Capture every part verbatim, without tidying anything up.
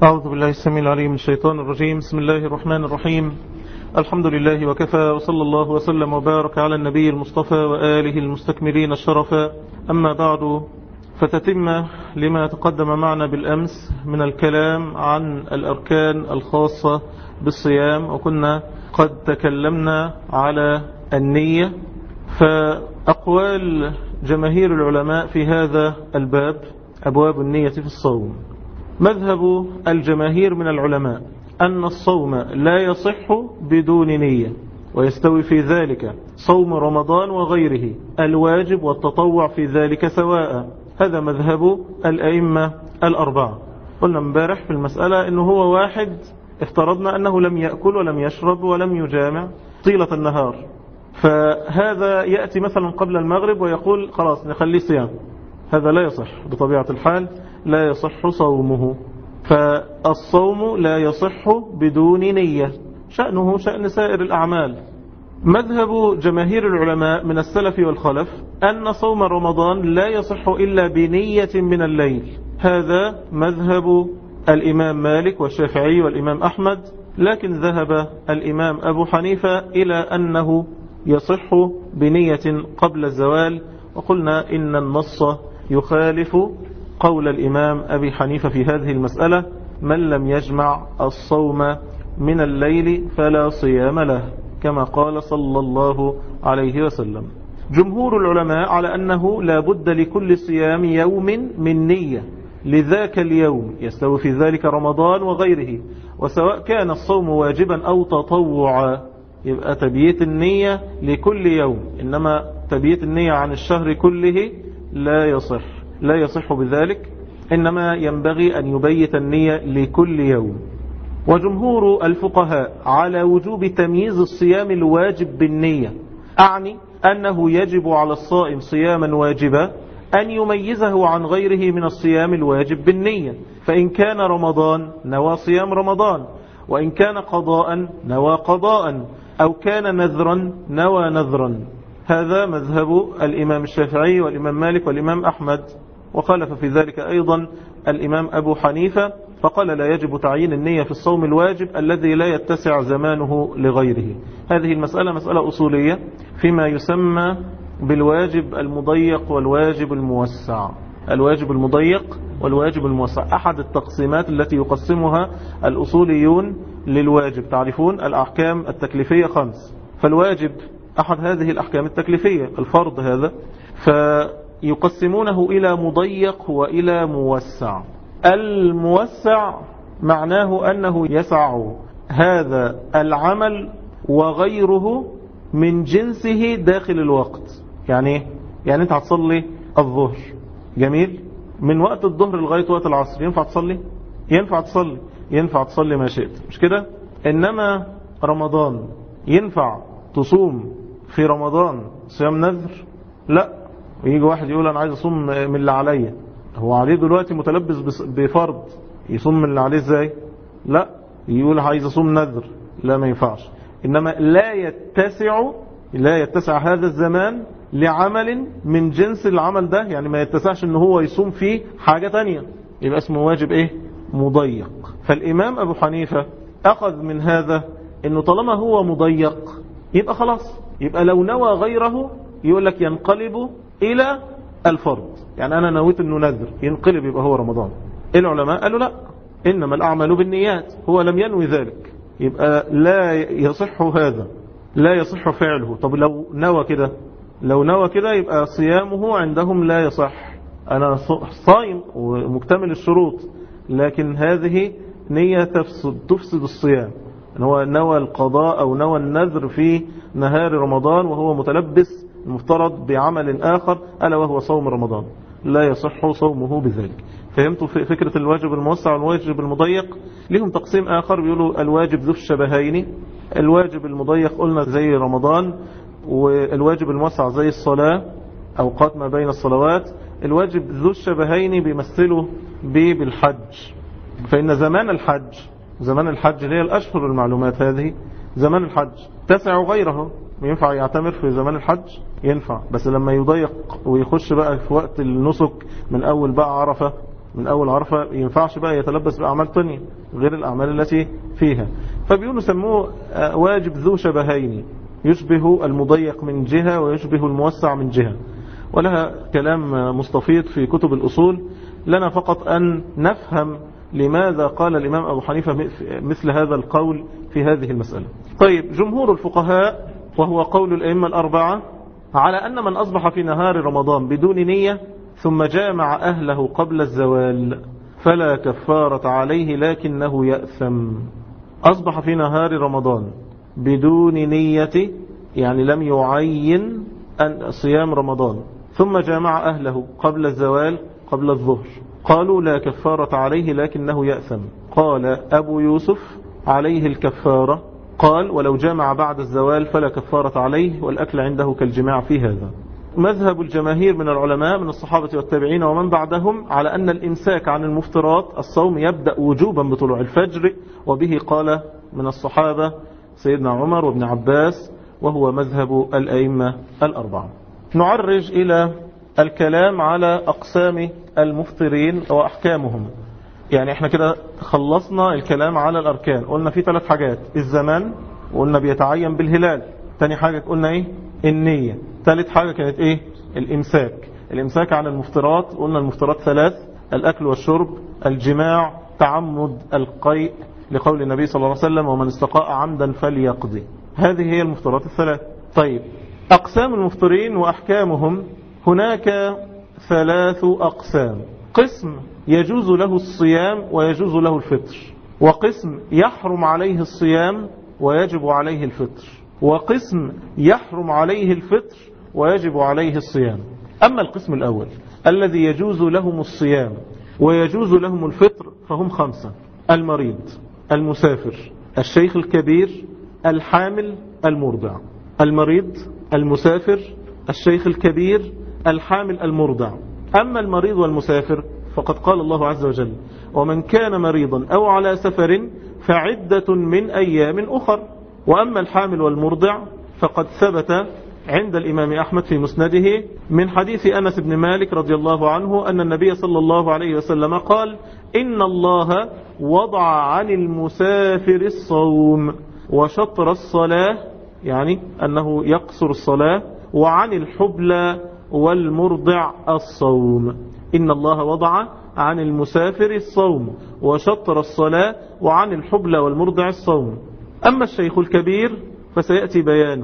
أعوذ بالله السميع العليم من الشيطان الرجيم. بسم الله الرحمن الرحيم. الحمد لله وكفى، وصلى الله وسلم وبارك على النبي المصطفى وآله المستكملين الشرفا. أما بعد، فتتم لما تقدم معنا بالأمس من الكلام عن الأركان الخاصة بالصيام، وكنا قد تكلمنا على النية. فأقوال جماهير العلماء في هذا الباب، أبواب النية في الصوم. مذهب الجماهير من العلماء أن الصوم لا يصح بدون نية، ويستوي في ذلك صوم رمضان وغيره، الواجب والتطوع في ذلك سواء. هذا مذهب الأئمة الأربعة. قلنا امبارح في المسألة أنه هو واحد افترضنا أنه لم يأكل ولم يشرب ولم يجامع طيلة النهار، فهذا يأتي مثلا قبل المغرب ويقول خلاص نخليه صيام. هذا لا يصح بطبيعة الحال، لا يصح صومه. فالصوم لا يصح بدون نية، شأنه شأن سائر الأعمال. مذهب جماهير العلماء من السلف والخلف أن صوم رمضان لا يصح إلا بنية من الليل. هذا مذهب الإمام مالك والشافعي والإمام أحمد، لكن ذهب الإمام أبو حنيفة إلى أنه يصح بنية قبل الزوال. وقلنا إن النص يخالف قول الإمام أبي حنيفة في هذه المسألة: من لم يجمع الصوم من الليل فلا صيام له، كما قال صلى الله عليه وسلم. جمهور العلماء على أنه لا بد لكل صيام يوم من نية لذاك اليوم، يستوي في ذلك رمضان وغيره، وسواء كان الصوم واجبا أو تطوعا. يبقى تبييت النية لكل يوم، إنما تبييت النية عن الشهر كله لا يصح، لا يصح بذلك، إنما ينبغي أن يبيت النية لكل يوم. وجمهور الفقهاء على وجوب تمييز الصيام الواجب بالنية، أعني أنه يجب على الصائم صياما واجبا أن يميزه عن غيره من الصيام الواجب بالنية. فإن كان رمضان نوى صيام رمضان، وإن كان قضاء نوى قضاء، أو كان نذرا نوى نذرا. هذا مذهب الإمام الشافعي والإمام مالك والإمام أحمد، وخالف في ذلك أيضا الإمام أبو حنيفة، فقال لا يجب تعيين النية في الصوم الواجب الذي لا يتسع زمانه لغيره. هذه المسألة مسألة أصولية فيما يسمى بالواجب المضيق والواجب الموسع. الواجب المضيق والواجب الموسع أحد التقسيمات التي يقسمها الأصوليون للواجب. تعرفون الأحكام التكليفية خمس، فالواجب أحد هذه الأحكام التكليفية، الفرض هذا، فيقسمونه إلى مضيق وإلى موسع. الموسع معناه أنه يسع هذا العمل وغيره من جنسه داخل الوقت. يعني يعني أنت هتصلي الظهر، جميل، من وقت الظهر لغاية وقت العصر ينفع تصلي؟ ينفع تصلي، ينفع تصلي ما شئت، مش كده؟ إنما رمضان ينفع تصوم في رمضان صيام نذر؟ لا. ويجي واحد يقول أنا عايز أصوم من اللي عليا، هو عليه دلوقتي متلبس بفرض، يصوم من اللي عليه ازاي؟ لا، يقول عايز أصوم نذر، لا ما ينفعش. إنما لا يتسع لا يتسع هذا الزمان لعمل من جنس العمل ده، يعني ما يتسعش ان هو يصوم فيه حاجة تانية، يبقى اسمه واجب ايه؟ مضيق. فالإمام أبو حنيفة أخذ من هذا انه طالما هو مضيق يبقى خلاص، يبقى لو نوى غيره يقول لك ينقلب إلى الفرض. يعني أنا نويت أنه نذر، ينقلب يبقى هو رمضان. العلماء قالوا لا، إنما الأعمال بالنيات، هو لم ينوي ذلك، يبقى لا يصح هذا، لا يصح فعله. طب لو نوى كده، لو نوى كده يبقى صيامه عندهم لا يصح. أنا صايم ومكتمل الشروط، لكن هذه نية تفسد, تفسد الصيام. إن هو نوى القضاء أو نوى النذر في نهار رمضان وهو متلبس المفترض بعمل آخر ألا وهو صوم رمضان، لا يصح صومه بذلك. فهمتوا فكرة الواجب الموسع والواجب المضيق؟ لهم تقسيم آخر بيقولوا الواجب ذو الشبهين. الواجب المضيق قلنا زي رمضان، والواجب الموسع زي الصلاة، أوقات ما بين الصلوات. الواجب ذو الشبهين بيمثله بالحج، فإن زمان الحج زمان الحج اللي هي الأشهر المعلومات هذه، زمان الحج تسع غيره. ينفع يعتمر في زمان الحج؟ ينفع، بس لما يضيق ويخش بقى في وقت النسك من أول بقى عرفة من أول عرفة ينفعش بقى يتلبس بأعمال تانية غير الأعمال التي فيها. فبيقولوا سموه واجب ذو شبهين، يشبه المضيق من جهة ويشبه الموسع من جهة، ولها كلام مستفيض في كتب الأصول. لنا فقط أن نفهم لماذا قال الإمام أبو حنيفة مثل هذا القول في هذه المسألة. طيب، جمهور الفقهاء وهو قول الأئمة الأربعة على أن من أصبح في نهار رمضان بدون نية ثم جامع أهله قبل الزوال فلا كفارة عليه لكنه يأثم. أصبح في نهار رمضان بدون نية، يعني لم يعين أن صيام رمضان، ثم جامع أهله قبل الزوال قبل الظهر، قالوا لا كفارة عليه لكنه يأثم. قال أبو يوسف عليه الكفارة، قال ولو جامع بعد الزوال فلا كفارة عليه، والأكل عنده كالجماع في هذا. مذهب الجماهير من العلماء من الصحابة والتابعين ومن بعدهم على أن الإمساك عن المفطرات الصوم يبدأ وجوبا بطلوع الفجر، وبه قال من الصحابة سيدنا عمر وابن عباس، وهو مذهب الأئمة الأربعة. نعرج إلى الكلام على أقسام المفطرين وأحكامهم. يعني احنا كده خلصنا الكلام على الأركان، قلنا في ثلاث حاجات: الزمان، وقلنا بيتعين بالهلال. تاني حاجة قلنا ايه؟ النية. ثالث حاجة كانت ايه؟ الإمساك. الإمساك عن المفطرات، قلنا المفطرات ثلاث: الأكل والشرب، الجماع، تعمد القيء، لقول النبي صلى الله عليه وسلم ومن استقاء عمدا فليقضي. هذه هي المفطرات الثلاث. طيب، أقسام المفطرين وأحكامهم. هناك ثلاث أقسام: قسم يجوز له الصيام ويجوز له الفطر، وقسم يحرم عليه الصيام ويجب عليه الفطر، وقسم يحرم عليه الفطر ويجب عليه الصيام. أما القسم الأول الذي يجوز لهم الصيام ويجوز لهم الفطر فهم خمسة: المريض، المسافر، الشيخ الكبير، الحامل، المرضع. المريض، المسافر، الشيخ الكبير، الحامل، المرضع. أما المريض والمسافر فقد قال الله عز وجل: ومن كان مريضا أو على سفر فعدة من أيام أخر. وأما الحامل والمرضع فقد ثبت عند الإمام أحمد في مسنده من حديث أنس بن مالك رضي الله عنه أن النبي صلى الله عليه وسلم قال: إن الله وضع عن المسافر الصوم وشطر الصلاة، يعني أنه يقصر الصلاة، وعن الحبلى والمرضع الصوم. إن الله وضع عن المسافر الصوم وشطر الصلاة وعن الحبلى والمرضع الصوم. أما الشيخ الكبير فسيأتي بيانه،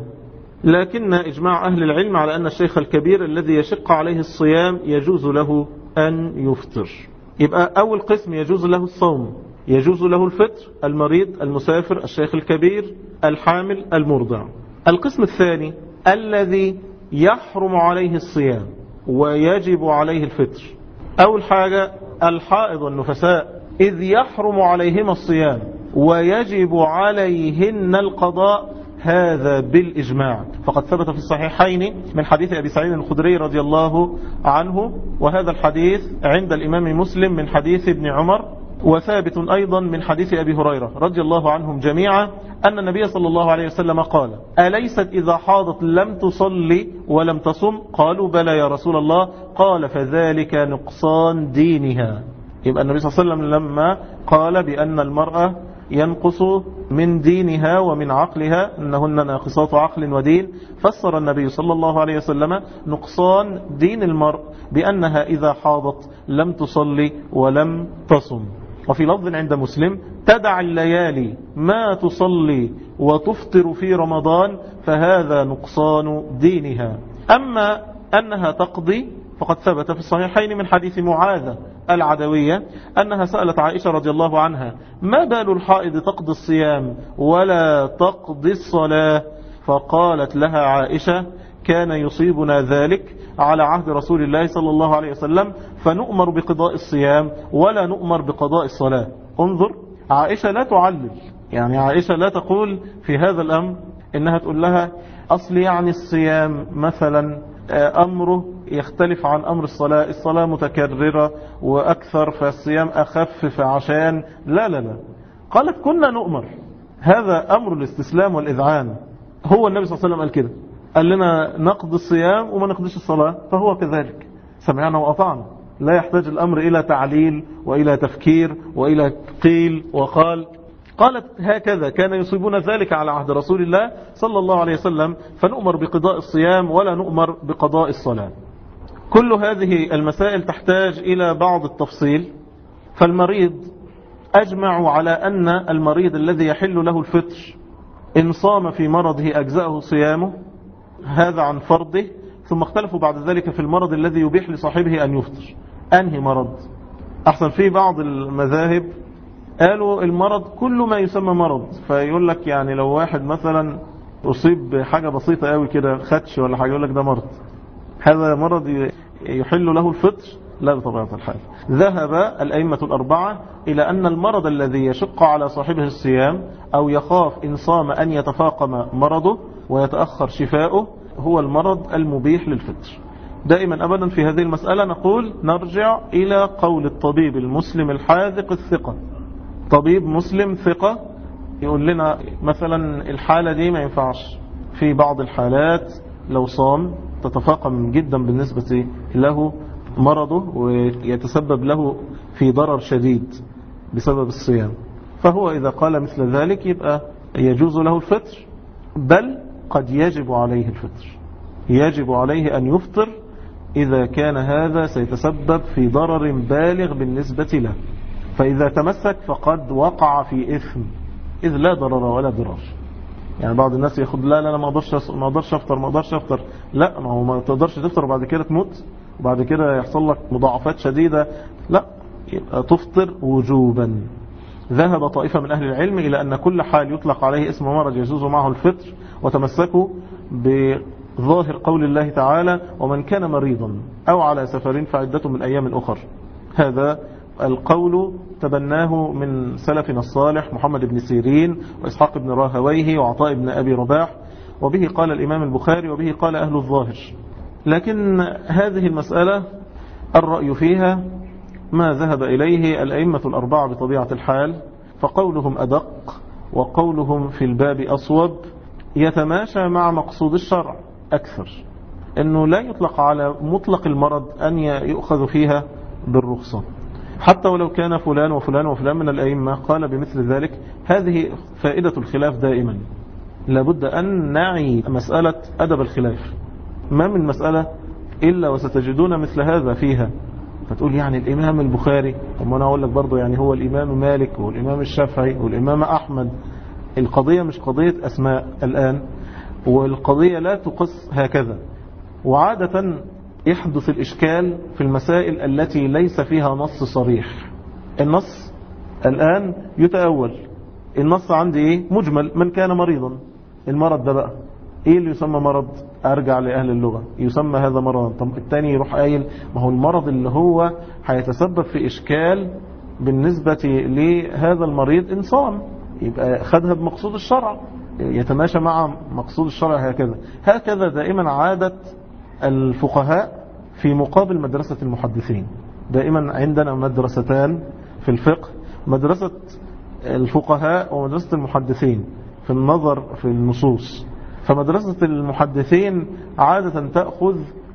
لكن إجماع أهل العلم على أن الشيخ الكبير الذي يشق عليه الصيام يجوز له أن يفطر. يبقى أول قسم يجوز له الصوم، يجوز له الفطر: المريض، المسافر، الشيخ الكبير، الحامل، المرضع. القسم الثاني الذي يحرم عليه الصيام ويجب عليه الفطر. أول حاجة الحائض والنفساء، إذ يحرم عليهما الصيام ويجب عليهن القضاء، هذا بالإجماع، فقد ثبت في الصحيحين من حديث أبي سعيد الخدري رضي الله عنه، وهذا الحديث عند الإمام مسلم من حديث ابن عمر، وثابت أيضا من حديث أبي هريرة رضي الله عنهم جميعا أن النبي صلى الله عليه وسلم قال: أليست إذا حاضت لم تصلي ولم تصم؟ قالوا: بلى يا رسول الله. قال: فذلك نقصان دينها. يبقى النبي صلى الله عليه وسلم لما قال بأن المرأة ينقص من دينها ومن عقلها، أنهن ناقصات عقل ودين، فسر النبي صلى الله عليه وسلم نقصان دين المرء بأنها إذا حاضت لم تصلي ولم تصم. وفي لفظ عند مسلم: تدع الليالي ما تصلي وتفطر في رمضان فهذا نقصان دينها. أما أنها تقضي فقد ثبت في الصحيحين من حديث معاذة العدوية أنها سألت عائشة رضي الله عنها: ما بال الحائض تقضي الصيام ولا تقضي الصلاة؟ فقالت لها عائشة: كان يصيبنا ذلك على عهد رسول الله صلى الله عليه وسلم، فنؤمر بقضاء الصيام ولا نؤمر بقضاء الصلاة. انظر، عائشة لا تعلل، يعني عائشة لا تقول في هذا الأمر إنها تقول لها أصل يعني الصيام مثلا أمره يختلف عن أمر الصلاة، الصلاة متكررة وأكثر فالصيام أخف فعشان لا لا لا. قالت: كنا نؤمر، هذا أمر الاستسلام والإذعان. هو النبي صلى الله عليه وسلم قال كده، قال لنا نقضي الصيام وما نقضيش الصلاة، فهو كذلك، سمعنا وأطعنا. لا يحتاج الأمر إلى تعليل وإلى تفكير وإلى قيل وقال. قالت هكذا كان يصيبون ذلك على عهد رسول الله صلى الله عليه وسلم، فنؤمر بقضاء الصيام ولا نؤمر بقضاء الصلاة. كل هذه المسائل تحتاج إلى بعض التفصيل. فالمريض أجمعوا على أن المريض الذي يحل له الفطر إن صام في مرضه أجزأه صيامه، هذا عن فرضه. ثم اختلفوا بعد ذلك في المرض الذي يبيح لصاحبه أن يفطر، أنهي مرض أحسن؟ في بعض المذاهب قالوا المرض كل ما يسمى مرض، فيقول لك يعني لو واحد مثلا أصيب بحاجة بسيطة قوي كده، خدش ولا حاجة، يقول لك ده مرض، هذا مرض يحل له الفطر؟ لا بطبيعة الحال. ذهب الأئمة الأربعة إلى أن المرض الذي يشق على صاحبه الصيام أو يخاف إن صام أن يتفاقم مرضه ويتأخر شفاؤه هو المرض المبيح للفطر. دائما أبدا في هذه المسألة نقول نرجع إلى قول الطبيب المسلم الحاذق الثقة. طبيب مسلم ثقة يقول لنا مثلا الحالة دي ما ينفعش، في بعض الحالات لو صام تتفاقم جدا بالنسبة له مرضه ويتسبب له في ضرر شديد بسبب الصيام، فهو إذا قال مثل ذلك يبقى يجوز له الفطر، بل قد يجب عليه الفطر، يجب عليه أن يفطر إذا كان هذا سيتسبب في ضرر بالغ بالنسبة له. فإذا تمسك فقد وقع في إثم، إذ لا ضرر ولا ضرار. يعني بعض الناس ياخد لا لا ما اقدرش ما اقدرش افطر ما اقدرش افطر لا، ما هو ما تقدرش تفطر وبعد كده تموت وبعد كده يحصل لك مضاعفات شديدة، لا، يبقى تفطر وجوبا. ذهب طائفة من أهل العلم إلى أن كل حال يطلق عليه اسم مرض يجوز معه الفطر، وتمسكوا بظاهر قول الله تعالى ومن كان مريضا أو على سفر فعدة من أيام أخر. هذا القول تبناه من سلفنا الصالح محمد بن سيرين وإسحاق بن راهويه وعطاء بن أبي رباح، وبه قال الإمام البخاري وبه قال أهل الظاهر. لكن هذه المسألة الرأي فيها ما ذهب إليه الأئمة الأربعة بطبيعة الحال، فقولهم أدق وقولهم في الباب أصوب، يتماشى مع مقصود الشرع أكثر، أنه لا يطلق على مطلق المرض أن يؤخذ فيها بالرخصة، حتى ولو كان فلان وفلان وفلان من الأئمة قال بمثل ذلك. هذه فائدة الخلاف دائما، لابد أن نعي مسألة أدب الخلاف، ما من مسألة إلا وستجدون مثل هذا فيها. فتقول يعني الإمام البخاري، طب أنا أقول لك برضو يعني هو الإمام مالك والإمام الشافعي والإمام أحمد. القضية مش قضية أسماء الآن، والقضية لا تقص هكذا. وعادة يحدث الإشكال في المسائل التي ليس فيها نص صريح. النص الآن يتأول، النص عندي إيه؟ مجمل، من كان مريضا. المرض ده بقى إيه اللي يسمى مرض؟ أرجع لأهل اللغة، يسمى هذا مرض. طب التاني يروح قايل ما هو المرض اللي هو هيتسبب في إشكال بالنسبة لهذا المريض إن صام، يبقى خدها بمقصود الشرع، يتماشى مع مقصود الشرع. هكذا هكذا دائما عادة الفقهاء في مقابل مدرسة المحدثين. دائما عندنا مدرستان في الفقه، مدرسة الفقهاء ومدرسة المحدثين في النظر في النصوص. فمدرسة المحدثين عادة تأخذ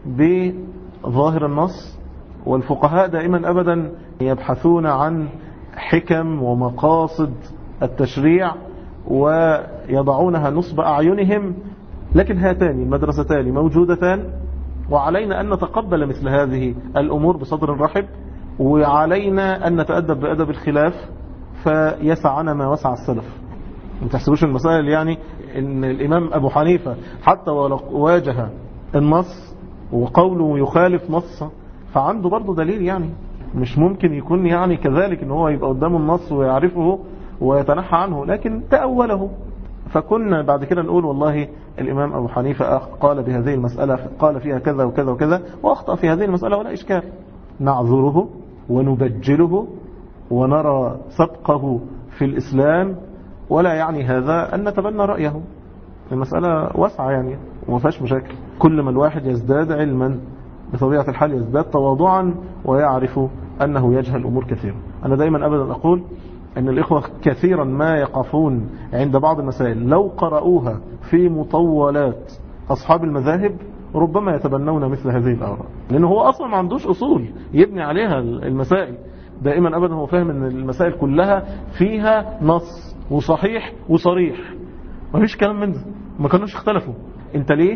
بظاهر النص، والفقهاء دائما أبدا يبحثون عن حكم ومقاصد التشريع ويضعونها نصب أعينهم. لكن هاتان المدرستان موجودتان، وعلينا أن نتقبل مثل هذه الأمور بصدر رحب، وعلينا أن نتأدب بأدب الخلاف فيسعنا ما وسع السلف. ما تحسبوش المسائل يعني ان الامام ابو حنيفة حتى ولو واجه النص وقوله يخالف نص فعنده برضه دليل، يعني مش ممكن يكون يعني كذلك ان هو يبقى قدامه النص ويعرفه ويتنحى عنه، لكن تأوله. فكنا بعد كده نقول والله الامام ابو حنيفة قال بهذه المسألة قال فيها كذا وكذا وكذا واخطأ في هذه المسألة ولا اشكال، نعذره ونبجله ونرى سبقه في الاسلام، ولا يعني هذا أن نتبنى رأيه. المسألة واسعة يعني وما فيهاش مشاكل. كل ما الواحد يزداد علما بطبيعة الحال يزداد تواضعا ويعرف أنه يجهل أمور كثيرة. أنا دائما أبدا أقول أن الإخوة كثيرا ما يقفون عند بعض المسائل لو قرأوها في مطولات أصحاب المذاهب ربما يتبنون مثل هذه الآراء، لأنه هو أصلا ما عندوش أصول يبني عليها المسائل. دائما أبدا هو فاهم أن المسائل كلها فيها نص وصحيح وصريح، ما فيش كلام من ده، ما كانوش اختلفوا. انت ليه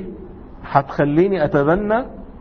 هتخليني أتبنى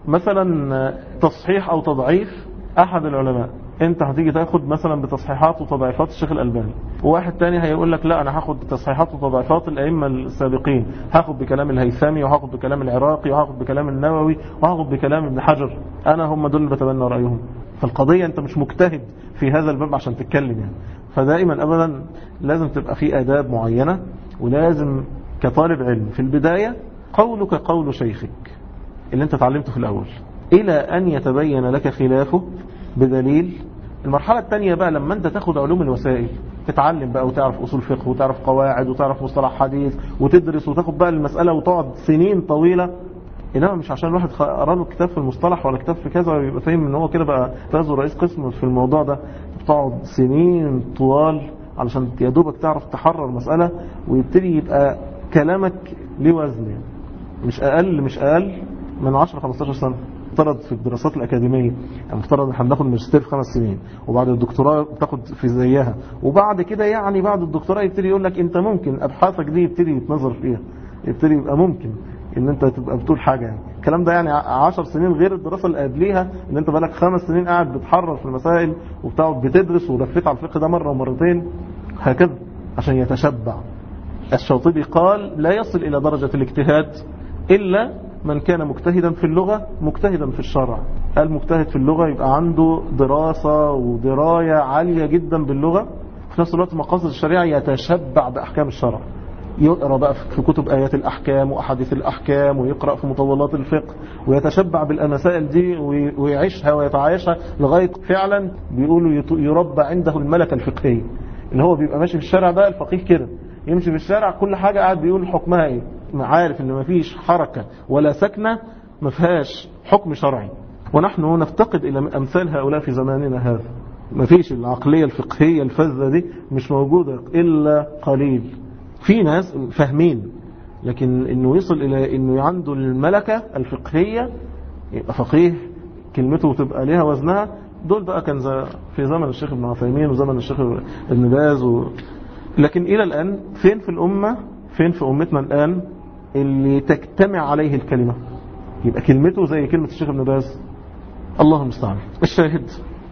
مثلا تصحيح أو تضعيف أحد العلماء؟ انت هتيجي تاخد مثلا بتصحيحات وتضعيفات الشيخ الألباني، وواحد تاني هيقول لك لا انا هاخد بتصحيحات وتضعيفات الأئمة السابقين، هاخد بكلام الهيثمي وهاخد بكلام العراقي وهاخد بكلام النووي وهاخد بكلام ابن حجر، انا هم دول اللي بتبنى رأيهم. فالقضية انت مش مجتهد في هذا الباب عشان تتكلم يعني. فدائما ابدا لازم تبقى في آداب معينة، ولازم كطالب علم في البداية قولك قول شيخك اللي انت تعلمته في الأول إلى أن يتبين لك خلافه بدليل. المرحلة الثانية بقى لما انت تاخد علوم الوسائل، تتعلم بقى وتعرف أصول فقه وتعرف قواعد وتعرف مصطلح حديث وتدرس وتاخد بقى المسألة وتقعد سنين طويلة. إنما مش عشان الواحد قرأ له كتاب في المصطلح ولا كتاب في كذا ويبقى فاهم ان هو كده بقى فاز رئيس قسم في الموضوع ده. بتقعد سنين طوال علشان يا دوبك تعرف تحرر مسألة ويبتدي يبقى كلامك ليه وزن يعني. مش أقل مش أقل من عشرة خمستاشر سنة. مفترض في الدراسات الأكاديمية يعني مفترض ان احنا بناخد ماجستير في خمس سنين، وبعد الدكتوراه بتاخد في زيها، وبعد كده يعني بعد الدكتوراه يبتدي يقول لك انت ممكن ابحاثك دي يبتدي يتنظر فيها، يبتدي يبقى ممكن ان انت تبقى بتقول حاجة يعني. الكلام ده يعني عشر سنين غير الدراسة اللي قبليها ان انت بقالك خمس سنين قاعد بتحرر في المسائل وبتقعد بتدرس ولفيت على الفقه ده مرة ومرتين هكذا عشان يتشبع. الشاطبي قال لا يصل إلى درجة الاجتهاد إلا من كان مجتهدا في اللغة مجتهدا في الشرع. المجتهد في اللغة يبقى عنده دراسة ودراية عالية جدا باللغة، في نفس الوقت مقاصد الشريعة يتشبع بأحكام الشرع، يقرأ بقى في كتب آيات الأحكام وأحاديث الأحكام ويقرأ في مطولات الفقه ويتشبع بالمسائل دي ويعيشها ويتعايشها لغاية فعلا بيقولوا يربى عنده الملكة الفقهية، اللي هو بيبقى ماشي في الشارع بقى الفقيه كده يمشي في الشارع كل حاجة قاعد بيقول حكمها ايه، عارف ان مفيش حركة ولا سكنة مفيهاش حكم شرعي. ونحن نفتقد الى امثال هؤلاء في زماننا هذا. مفيش العقلية الفقهية الفذة دي مش موجودة الا قليل. في ناس فاهمين، لكن انه يصل الى انه عنده الملكة الفقهية يبقى فقيه كلمته تبقى ليها وزنها، دول بقى كان في زمن الشيخ ابن عثيمين وزمن الشيخ ابن باز و... لكن إلى الآن فين في الأمة، فين في أمتنا الآن اللي تجتمع عليه الكلمة يبقى كلمته زي كلمة الشيخ ابن باز؟ الله المستعان. الشاهد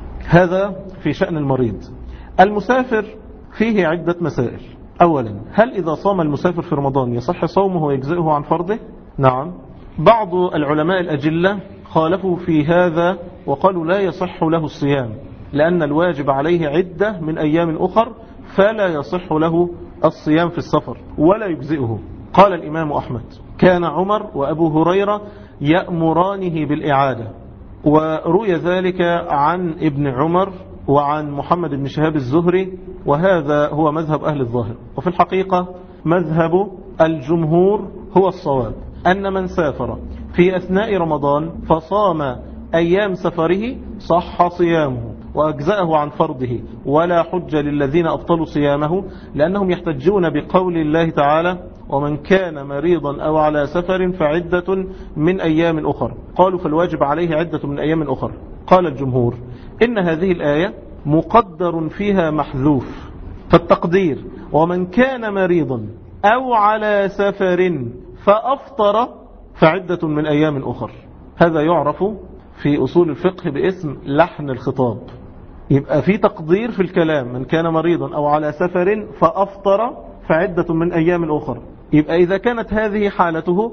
هذا في شأن المريض. المسافر فيه عدة مسائل. أولا، هل إذا صام المسافر في رمضان يصح صومه ويجزئه عن فرضه؟ نعم. بعض العلماء الأجلة خالفوا في هذا وقالوا لا يصح له الصيام لأن الواجب عليه عدة من أيام أخر، فلا يصح له الصيام في السفر ولا يجزئه. قال الإمام أحمد كان عمر وأبو هريرة يأمرانه بالإعادة، وروي ذلك عن ابن عمر وعن محمد بن شهاب الزهري، وهذا هو مذهب أهل الظاهر. وفي الحقيقة مذهب الجمهور هو الصواب، أن من سافر في أثناء رمضان فصام أيام سفره صح صيامه وأجزأه عن فرضه، ولا حجة للذين أبطلوا صيامه، لأنهم يحتجون بقول الله تعالى ومن كان مريضا أو على سفر فعدة من أيام أخر. قالوا فالواجب عليه عدة من أيام أخر. قال الجمهور إن هذه الآية مقدر فيها محذوف، فالتقدير ومن كان مريضا أو على سفر فأفطر فعدة من أيام أخر. هذا يعرف في أصول الفقه باسم لحن الخطاب. يبقى في تقدير في الكلام من كان مريضا أو على سفر فأفطر فعدة من أيام أخر. يبقى إذا كانت هذه حالته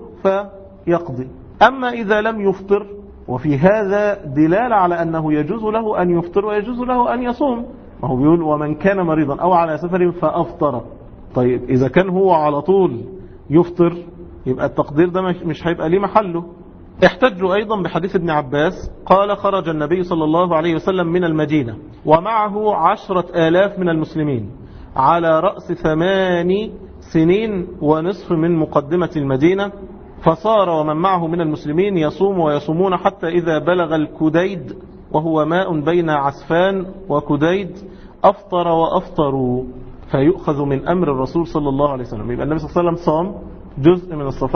فيقضي. أما إذا لم يفطر، وفي هذا دلالة على أنه يجوز له أن يفطر ويجوز له أن يصوم، وهو بيقول ومن كان مريضا أو على سفر فأفطر. طيب إذا كان هو على طول يفطر يبقى التقدير ده مش هيبقى ليه محله. احتجوا أيضا بحديث ابن عباس قال خرج النبي صلى الله عليه وسلم من المدينة ومعه عشرة آلاف من المسلمين على رأس ثمان سنين ونصف من مقدمة المدينة، فصار ومن معه من المسلمين يصوم ويصومون حتى إذا بلغ الكديد وهو ماء بين عسفان وكديد أفطر وأفطروا، فيؤخذ من أمر الرسول صلى الله عليه وسلم. يبقى النبي صلى الله عليه وسلم صام جزء من السفر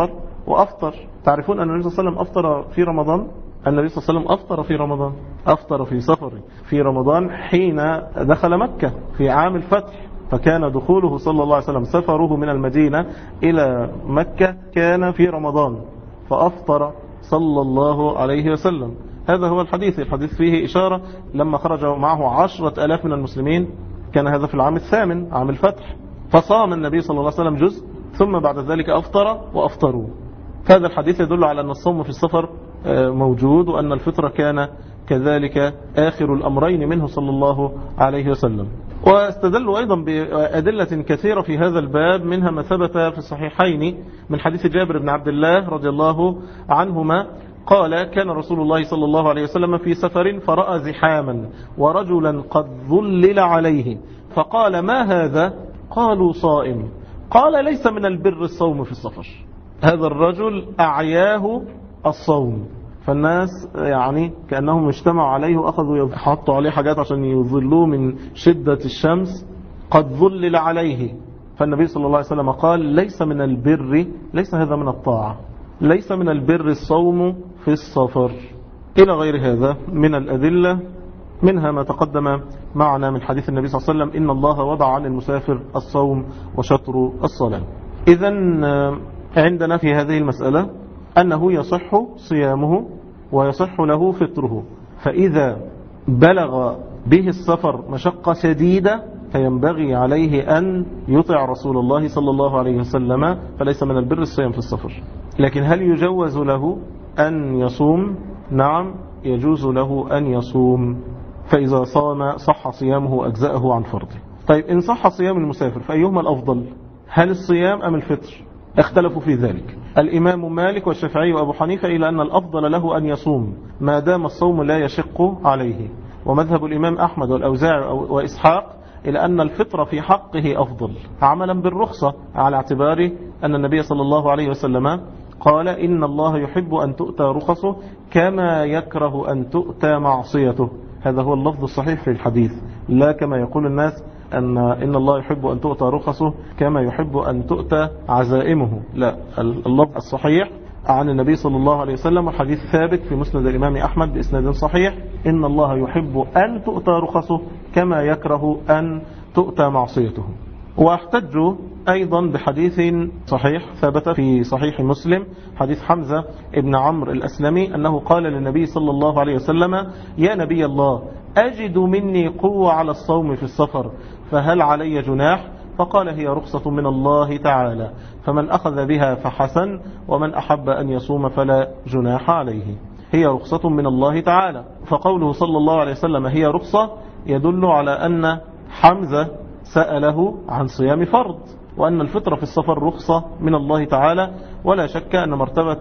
وأفطر. تعرفون أن النبي صلى الله عليه وسلم أفطر في رمضان؟ النبي صلى الله عليه وسلم أفطر في رمضان، أفطر في سفره في رمضان حين دخل مكة في عام الفتح، فكان دخوله صلى الله عليه وسلم سفره من المدينة إلى مكة كان في رمضان، فأفطر صلى الله عليه وسلم. هذا هو الحديث. الحديث فيه إشارة لما خرج معه عشرة ألاف من المسلمين، كان هذا في العام الثامن عام الفتح، فصام النبي صلى الله عليه وسلم جزء ثم بعد ذلك أفطر وأفطروا. هذا الحديث يدل على أن الصوم في السفر موجود، وأن الفطر كان كذلك آخر الأمرين منه صلى الله عليه وسلم. واستدلوا أيضا بأدلة كثيرة في هذا الباب، منها ما ثبت في الصحيحين من حديث جابر بن عبد الله رضي الله عنهما قال: كان رسول الله صلى الله عليه وسلم في سفر فرأى زحاما ورجلا قد ظلل عليه، فقال: ما هذا؟ قالوا: صائم. قال: ليس من البر الصوم في السفر. هذا الرجل أعياه الصوم، فالناس يعني كأنهم اجتمعوا عليه وأخذوا يحطوا عليه حاجات عشان يظلوه من شدة الشمس، قد ظلل عليه. فالنبي صلى الله عليه وسلم قال: ليس من البر، ليس هذا من الطاعة، ليس من البر الصوم في السفر. إلى غير هذا من الأدلة، منها ما تقدم معنا من حديث النبي صلى الله عليه وسلم: إن الله وضع عن المسافر الصوم وشطر الصلاة. إذن عندنا في هذه المسألة أنه يصح صيامه ويصح له فطره، فإذا بلغ به السفر مشقة شديدة فينبغي عليه أن يطع رسول الله صلى الله عليه وسلم، فليس من البر الصيام في السفر. لكن هل يجوز له أن يصوم؟ نعم، يجوز له أن يصوم، فإذا صام صح صيامه أجزأه عن فرضه. طيب، إن صح صيام المسافر فأيهما الأفضل؟ هل الصيام أم الفطر؟ اختلفوا في ذلك. الإمام مالك والشافعي وأبو حنيفة إلى أن الأفضل له أن يصوم ما دام الصوم لا يشق عليه، ومذهب الإمام أحمد والأوزاعي وإسحاق إلى أن الفطر في حقه أفضل عملا بالرخصة، على اعتبار أن النبي صلى الله عليه وسلم قال: إن الله يحب أن تؤتى رخصه كما يكره أن تؤتى معصيته. هذا هو اللفظ الصحيح في الحديث، لا كما يقول الناس أن إن الله يحب أن تؤتى رخصه كما يحب أن تؤتى عزائمه. لا، اللفظ الصحيح عن النبي صلى الله عليه وسلم، الحديث ثابت في مسند الإمام أحمد بإسناد صحيح: إن الله يحب أن تؤتى رخصه كما يكره أن تؤتى معصيته. واحتجوا أيضا بحديث صحيح ثبت في صحيح مسلم، حديث حمزة ابن عمرو الأسلمي، أنه قال للنبي صلى الله عليه وسلم: يا نبي الله، أجد مني قوة على الصوم في السفر، فهل علي جناح؟ فقال: هي رخصة من الله تعالى، فمن أخذ بها فحسن، ومن أحب أن يصوم فلا جناح عليه. هي رخصة من الله تعالى. فقوله صلى الله عليه وسلم هي رخصة يدل على أن حمزة سأله عن صيام فرض، وأن الفطر في السفر رخصة من الله تعالى، ولا شك أن مرتبة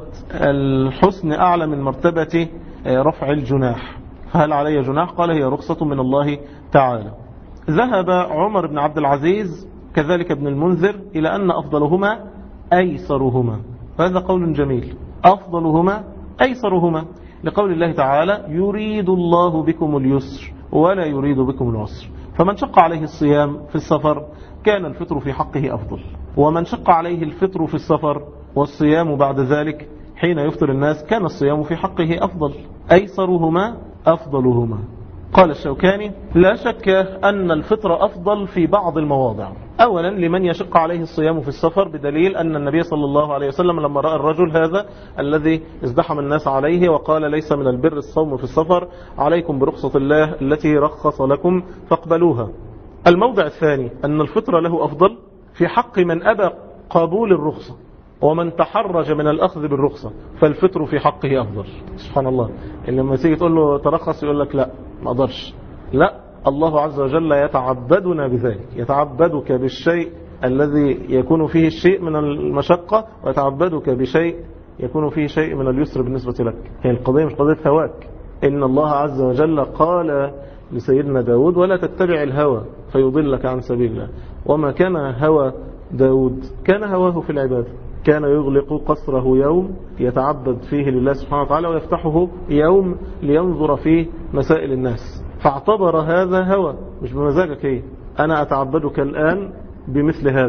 الحسن أعلى من مرتبة رفع الجناح. فهل علي جناح؟ قال: هي رخصة من الله تعالى. ذهب عمر بن عبد العزيز كذلك ابن المنذر إلى أن أفضلهما أيسرهما، هذا قول جميل، أفضلهما أيسرهما، لقول الله تعالى: يريد الله بكم اليسر ولا يريد بكم العسر. فمن شق عليه الصيام في السفر كان الفطر في حقه أفضل، ومن شق عليه الفطر في السفر والصيام بعد ذلك حين يفطر الناس كان الصيام في حقه أفضل. أيسرهما أفضلهما. قال الشوكاني: لا شك أن الفطر أفضل في بعض المواضع. أولا، لمن يشق عليه الصيام في السفر، بدليل أن النبي صلى الله عليه وسلم لما رأى الرجل هذا الذي ازدحم الناس عليه وقال: ليس من البر الصوم في السفر، عليكم برخصة الله التي رخص لكم فاقبلوها. الموضع الثاني أن الفطر له أفضل في حق من أبى قبول الرخصة، ومن تحرج من الأخذ بالرخصة فالفطر في حقه أفضل. سبحان الله، اللي لما تيجي تقول له ترخص يقول لك لا ما أقدرش. لا، الله عز وجل يتعبدنا بذلك، يتعبدك بالشيء الذي يكون فيه الشيء من المشقة، ويتعبدك بشيء يكون فيه شيء من اليسر بالنسبة لك. هي القضية مش قضية هواك. إن الله عز وجل قال لسيدنا داود: ولا تتبع الهوى فيضلك عن سبيل الله. وما كان هوى داود، كان هواه في العبادة، كان يغلق قصره يوم يتعبد فيه لله سبحانه وتعالى، ويفتحه يوم لينظر فيه مسائل الناس، فاعتبر هذا هوى، مش بمزاجك ايه، أنا أتعبدك الآن بمثل هذا،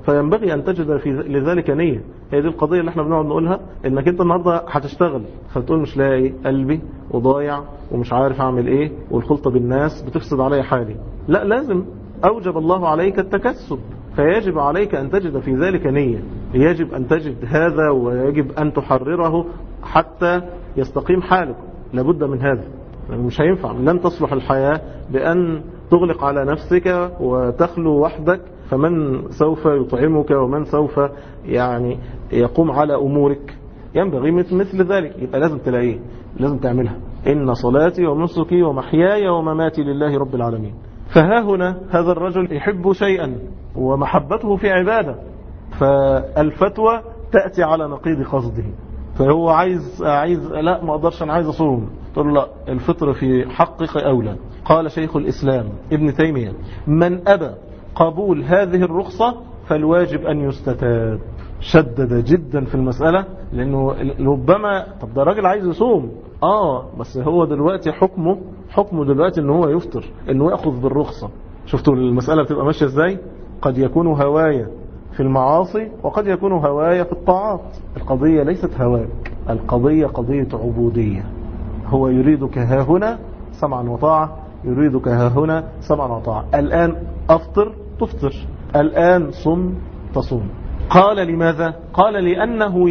فينبغي أن تجد في لذلك نية. هي دي القضية اللي احنا بنقعد نقولها، انك انت النهاردة هتشتغل فتقول مش لاقي قلبي وضايع ومش عارف اعمل ايه والخلطة بالناس بتفسد علي حالي. لا، لازم أوجب الله عليك التكسب، فيجب عليك أن تجد في ذلك نية. يجب أن تجد هذا ويجب أن تحرره حتى يستقيم حالك. لابد من هذا، مش هينفع. لن تصلح الحياة بأن تغلق على نفسك وتخلو وحدك، فمن سوف يطعمك ومن سوف يعني يقوم على أمورك. ينبغي مثل ذلك، يبقى لازم تلاقيه، لازم تعملها. إن صلاتي ونسكي ومحياي ومماتي لله رب العالمين. فها هنا هذا الرجل يحب شيئا ومحبته في عبادة، فالفتوى تأتي على نقيض قصده. فهو عايز عايز لا ما اقدرش، انا عايز اصوم. تقول لا، الفطر في حقك اولى. قال شيخ الاسلام ابن تيمية: من ابى قبول هذه الرخصة فالواجب ان يستتاب. شدد جدا في المسألة، لانه ربما طب ده راجل عايز يصوم، اه بس هو دلوقتي حكمه حكمه دلوقتي ان هو يفطر، انه ياخذ بالرخصة. شفتوا المسألة بتبقى ماشية ازاي؟ قد يكون هواية في المعاصي وقد يكون هواية في الطاعات. القضية ليست هواك، القضية قضية عبودية. هو يريدك ها هنا سمعا وطاعة، يريدك ها هنا سمعا وطاعة. الآن أفطر تفطر، الآن صم تصوم. قال لماذا؟ قال لأنه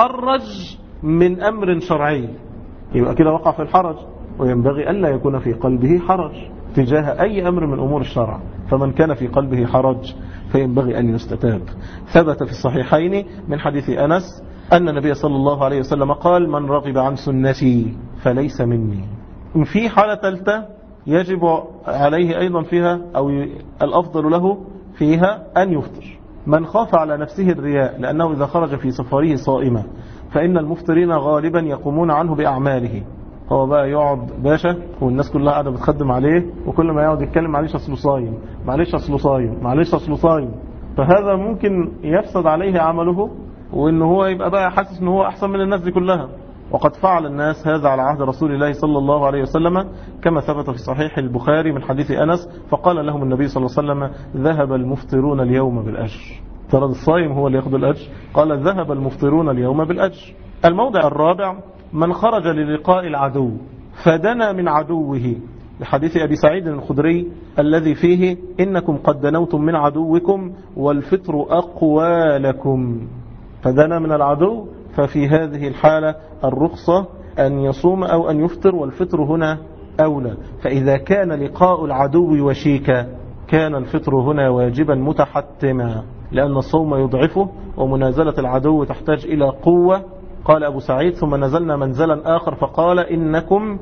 يتحرج من أمر شرعي. يبقى كده وقع في الحرج، وينبغي ألا يكون في قلبه حرج تجاه أي أمر من أمور الشرع. فمن كان في قلبه حرج فينبغي أن يستتاب. ثبت في الصحيحين من حديث أنس أن النبي صلى الله عليه وسلم قال: من رغب عن سنتي فليس مني. في حالة ثالثة يجب عليه أيضا فيها، أو الأفضل له فيها، أن يفطر. من خاف على نفسه الرياء، لأنه إذا خرج في سفره صائما فإن المفطرين غالبا يقومون عنه بأعماله. هو بقى يقعد باشا والناس كلها قاعدة بتخدم عليه، وكل ما يقعد يتكلم معلش أصله صايم، معلش أصله صايم، معلش أصله صايم. فهذا ممكن يفسد عليه عمله، وإن هو يبقى بقى حاسس إن هو أحسن من الناس دي كلها. وقد فعل الناس هذا على عهد رسول الله صلى الله عليه وسلم، كما ثبت في صحيح البخاري من حديث أنس: فقال لهم النبي صلى الله عليه وسلم: ذهب المفطرون اليوم بالأجر. ترى الصائم هو اللي يأخذ الأجر، قال: ذهب المفطرون اليوم بالأجر. الموضع الرابع: من خرج للقاء العدو فدنا من عدوه، لحديث أبي سعيد الخدري الذي فيه: إنكم قد دنوتم من عدوكم والفطر أقوى لكم. فدنا من العدو، ففي هذه الحالة الرخصة أن يصوم أو أن يفطر، والفطر هنا أولى. فإذا كان لقاء العدو وشيكا كان الفطر هنا واجبا متحتما، لأن الصوم يضعفه ومنازلة العدو تحتاج إلى قوة. قال أبو سعيد: ثم نزلنا منزلا آخر فقال: إنكم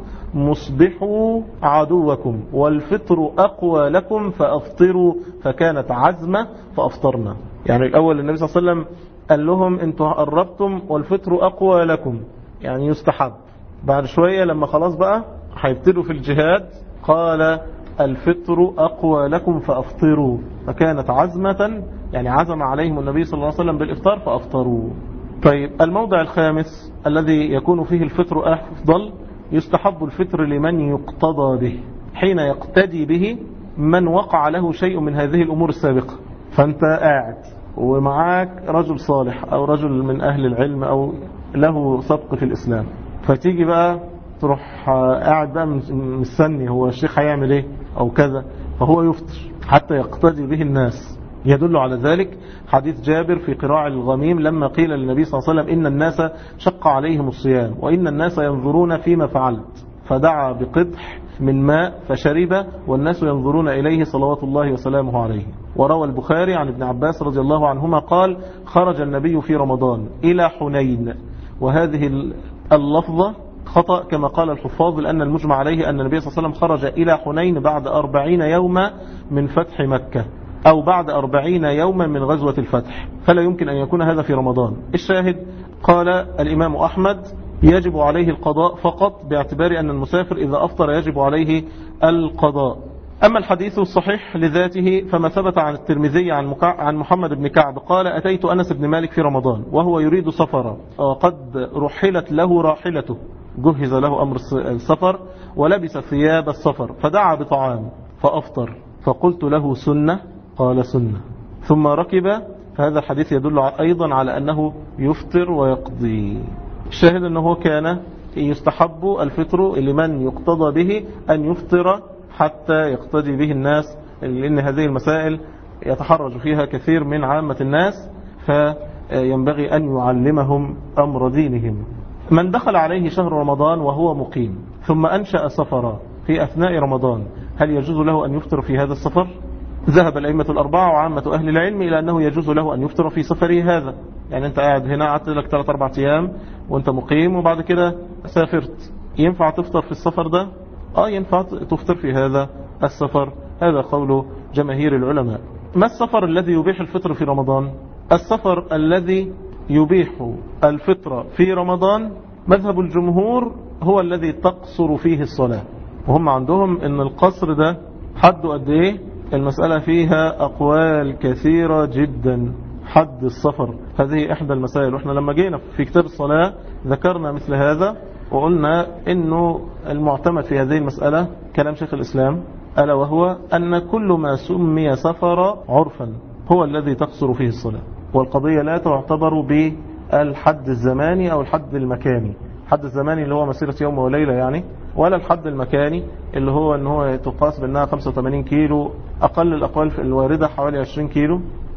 مصبحوا عدوكم والفطر أقوى لكم فأفطروا، فكانت عزمة فأفطرنا. يعني الأول النبي صلى الله عليه وسلم قال لهم: انتوا قربتم والفطر أقوى لكم، يعني يستحب. بعد شوية لما خلاص بقى هيبتدوا في الجهاد قال: الفطر أقوى لكم فأفطروا، فكانت عزمة، يعني عزم عليهم النبي صلى الله عليه وسلم بالإفطار فأفطروا. طيب، الموضع الخامس الذي يكون فيه الفطر أفضل: يستحب الفطر لمن يقتضى به، حين يقتدي به من وقع له شيء من هذه الأمور السابقة. فأنت قاعد ومعاك رجل صالح أو رجل من أهل العلم أو له سبق في الإسلام، فتيجي بقى تروح قاعد بقى مستني هو الشيخ هيعمل ايه أو كذا، فهو يفطر حتى يقتدي به الناس. يدل على ذلك حديث جابر في قراع الغميم لما قيل للنبي صلى الله عليه وسلم: إن الناس شق عليهم الصيام وإن الناس ينظرون فيما فعلت، فدعا بقدح من ماء فشرب والناس ينظرون إليه صلوات الله وسلامه عليه. وروى البخاري عن ابن عباس رضي الله عنهما قال: خرج النبي في رمضان إلى حنين. وهذه اللفظة خطأ كما قال الحفاظ، لأن المجمع عليه أن النبي صلى الله عليه وسلم خرج إلى حنين بعد أربعين يوما من فتح مكة، أو بعد أربعين يوما من غزوة الفتح، فلا يمكن أن يكون هذا في رمضان. الشاهد: قال الإمام أحمد: يجب عليه القضاء فقط، باعتبار أن المسافر إذا أفطر يجب عليه القضاء. أما الحديث الصحيح لذاته فما ثبت عن الترمذي عن, مكع... عن محمد بن كعب قال: أتيت أنس بن مالك في رمضان وهو يريد سفرا، وقد رحلت له راحلته، جهز له أمر السفر ولبس ثياب السفر، فدعا بطعام فأفطر، فقلت له: سنة؟ قال: سنة. ثم ركب هذا الحديث يدل أيضا على أنه يفطر ويقضي. الشاهد أنه كان يستحب الفطر لمن يقتضى به أن يفطر حتى يقتدي به الناس، لأن هذه المسائل يتحرج فيها كثير من عامة الناس، فينبغي أن يعلمهم أمر دينهم. من دخل عليه شهر رمضان وهو مقيم ثم أنشأ سفرا في أثناء رمضان، هل يجوز له أن يفطر في هذا السفر؟ ذهب الأئمة الأربعة وعامة أهل العلم إلى أنه يجوز له أن يفطر في سفره هذا. يعني أنت قاعد هنا قعدت لك ثلاثة أربعة أيام وأنت مقيم وبعد كده سافرت، ينفع تفطر في السفر ده؟ آه ينفع تفطر في هذا السفر. هذا قول جماهير العلماء. ما السفر الذي يبيح الفطر في رمضان؟ السفر الذي يبيح الفطر في رمضان مذهب الجمهور هو الذي تقصر فيه الصلاة، وهم عندهم ان القصر ده حد قد ايه؟ المسألة فيها أقوال كثيرة جدا. حد السفر هذه إحدى المسائل، وإحنا لما جينا في كتاب الصلاة ذكرنا مثل هذا وقلنا إنه المعتمد في هذه المسألة كلام شيخ الإسلام، ألا وهو أن كل ما سمي سفر عرفا هو الذي تقصر فيه الصلاة، والقضية لا تعتبر بالحد الزماني أو الحد المكاني. الحد الزماني اللي هو مسيرة يوم وليلة يعني، ولا الحد المكاني اللي هو ان هو تقاس بأنها خمسة وثمانين كيلو، أقل الأقوال في الواردة حوالي عشرين كيلو.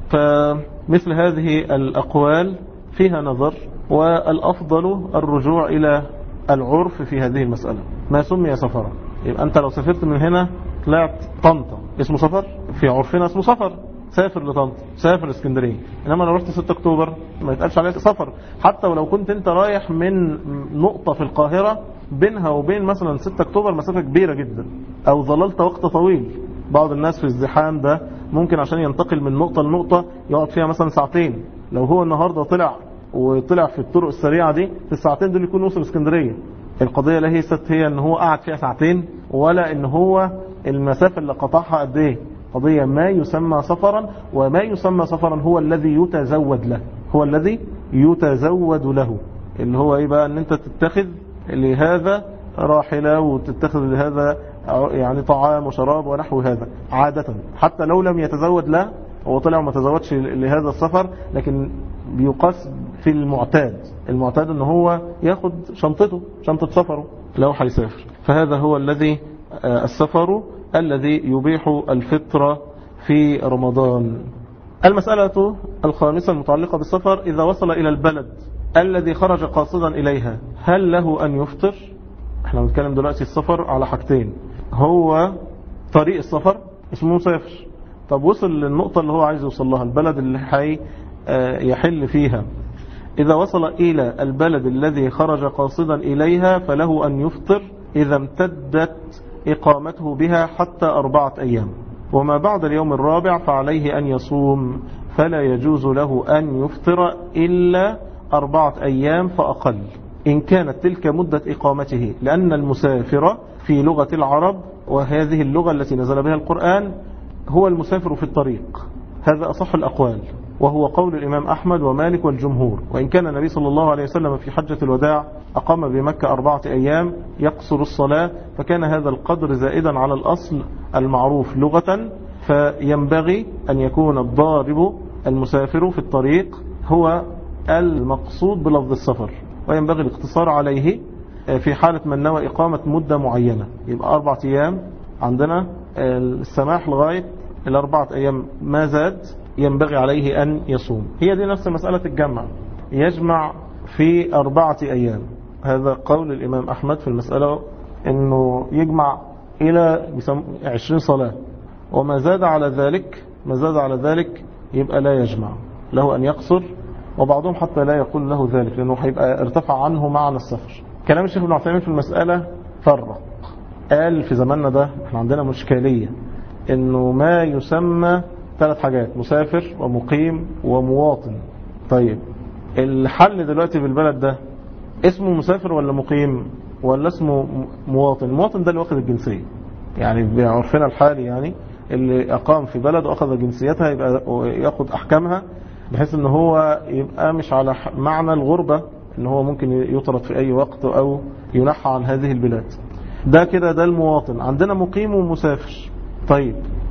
فمثل هذه الأقوال فيها نظر، والأفضل الرجوع إلى العرف في هذه المسألة. ما سمي سفرا، يبقى أنت لو سافرت من هنا طلعت طنطا اسمه سفر، في عرفنا اسمه سفر، سافر لطنطا، سافر اسكندريه. انما لو رحت ستة اكتوبر ما يتقالش عليك سفر، حتى ولو كنت انت رايح من نقطة في القاهرة بينها وبين مثلا ستة اكتوبر مسافة كبيرة جدا، او ظللت وقت طويل. بعض الناس في الزحام ده ممكن عشان ينتقل من نقطة لنقطة يقعد فيها مثلا ساعتين. لو هو النهاردة طلع وطلع في الطرق السريعة دي في الساعتين دول يكون وصل اسكندرية. القضية ليست هي ان هو قعد فيها ساعتين، ولا ان هو المسافة اللي قطعها قد ايه. قضية ما يسمى سفرا، وما يسمى سفرا هو الذي يتزود له، هو الذي يتزود له، اللي هو ايه بقى؟ ان انت تتخذ لهذا راحلة وتتخذ لهذا يعني طعام وشراب ونحو هذا. عادة حتى لو لم يتزود له، هو طلع ما تزودش لهذا السفر، لكن بيقاس في المعتاد. المعتاد ان هو ياخد شنطته، شنطة سفره لو هيسافر. فهذا هو الذي السفر الذي يبيح الفطر في رمضان. المسألة الخامسة المتعلقة بالسفر: إذا وصل إلى البلد الذي خرج قاصدا إليها هل له أن يفطر؟ احنا بنتكلم دلوقتي السفر على حاجتين، هو طريق السفر اسمه مسافر. طب وصل للنقطة اللي هو عايز يوصل لها، البلد اللي حي يحل فيها، إذا وصل إلى البلد الذي خرج قاصدا إليها فله أن يفطر إذا امتدت إقامته بها حتى أربعة أيام، وما بعد اليوم الرابع فعليه أن يصوم، فلا يجوز له أن يفطر إلا أربعة أيام فأقل إن كانت تلك مدة إقامته، لأن المسافر في لغة العرب، وهذه اللغة التي نزل بها القرآن، هو المسافر في الطريق. هذا أصح الأقوال، وهو قول الإمام أحمد ومالك والجمهور. وإن كان النبي صلى الله عليه وسلم في حجة الوداع أقام بمكة أربعة أيام يقصر الصلاة، فكان هذا القدر زائدا على الأصل المعروف لغة، فينبغي أن يكون الضارب المسافر في الطريق هو المقصود بلفظ السفر، وينبغي الاقتصار عليه في حالة من نوى إقامة مدة معينة. يبقى أربعة أيام عندنا السماح لغاية الأربعة أيام، ما زاد ينبغي عليه أن يصوم. هي دي نفس مسألة الجمع، يجمع في أربعة أيام. هذا قول الإمام أحمد في المسألة، أنه يجمع إلى عشرين صلاة، وما زاد على ذلك ما زاد على ذلك يبقى لا يجمع، له أن يقصر. وبعضهم حتى لا يقول له ذلك لأنه هيبقى ارتفع عنه معنى السفر. كلام الشيخ ابن عثيمين في المسألة فرق، قال في زماننا ده احنا عندنا مشكلية انه ما يسمى ثلاث حاجات: مسافر ومقيم ومواطن. طيب الحل دلوقتي في البلد ده اسمه مسافر ولا مقيم ولا اسمه مواطن؟ المواطن ده اللي واخد الجنسية، يعني بعرفنا الحالي، يعني اللي أقام في بلد وأخذ جنسيتها يبقى يأخذ أحكامها، بحيث ان هو يبقى مش على معنى الغربة ان هو ممكن يطرد في اي وقت او ينحى عن هذه البلاد. ده كده ده المواطن. عندنا مقيم ومسافر. طيب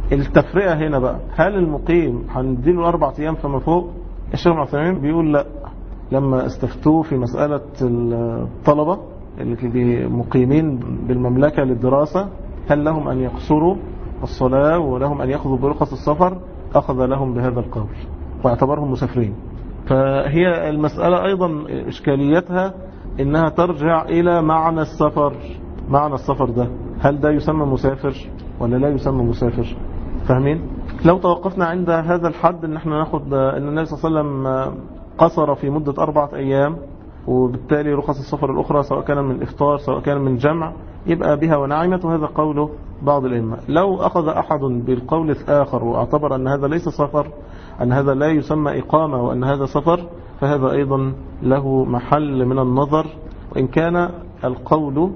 التفرقة هنا بقى، هل المقيم هنديله أربع أيام فما فوق؟ الشيخ ابن عثيمين بيقول لا، لما استفتوه في مسألة الطلبة اللي مقيمين بالمملكة للدراسة هل لهم أن يقصروا الصلاة ولهم أن يأخذوا برخص السفر، أخذ لهم بهذا القول واعتبرهم مسافرين. فهي المسألة أيضا إشكاليتها إنها ترجع إلى معنى السفر. معنى السفر ده هل ده يسمى مسافر ولا لا يسمى مسافر؟ فاهمين؟ لو توقفنا عند هذا الحد ان احنا ناخد ان النبي صلى الله عليه وسلم قصر في مدة أربعة أيام، وبالتالي رخص السفر الأخرى سواء كان من إفطار سواء كان من جمع يبقى بها ونعمت، وهذا قوله بعض الأئمة. لو أخذ أحد بالقول الآخر واعتبر أن هذا ليس سفر، أن هذا لا يسمى إقامة وأن هذا سفر، فهذا أيضا له محل من النظر، وإن كان القول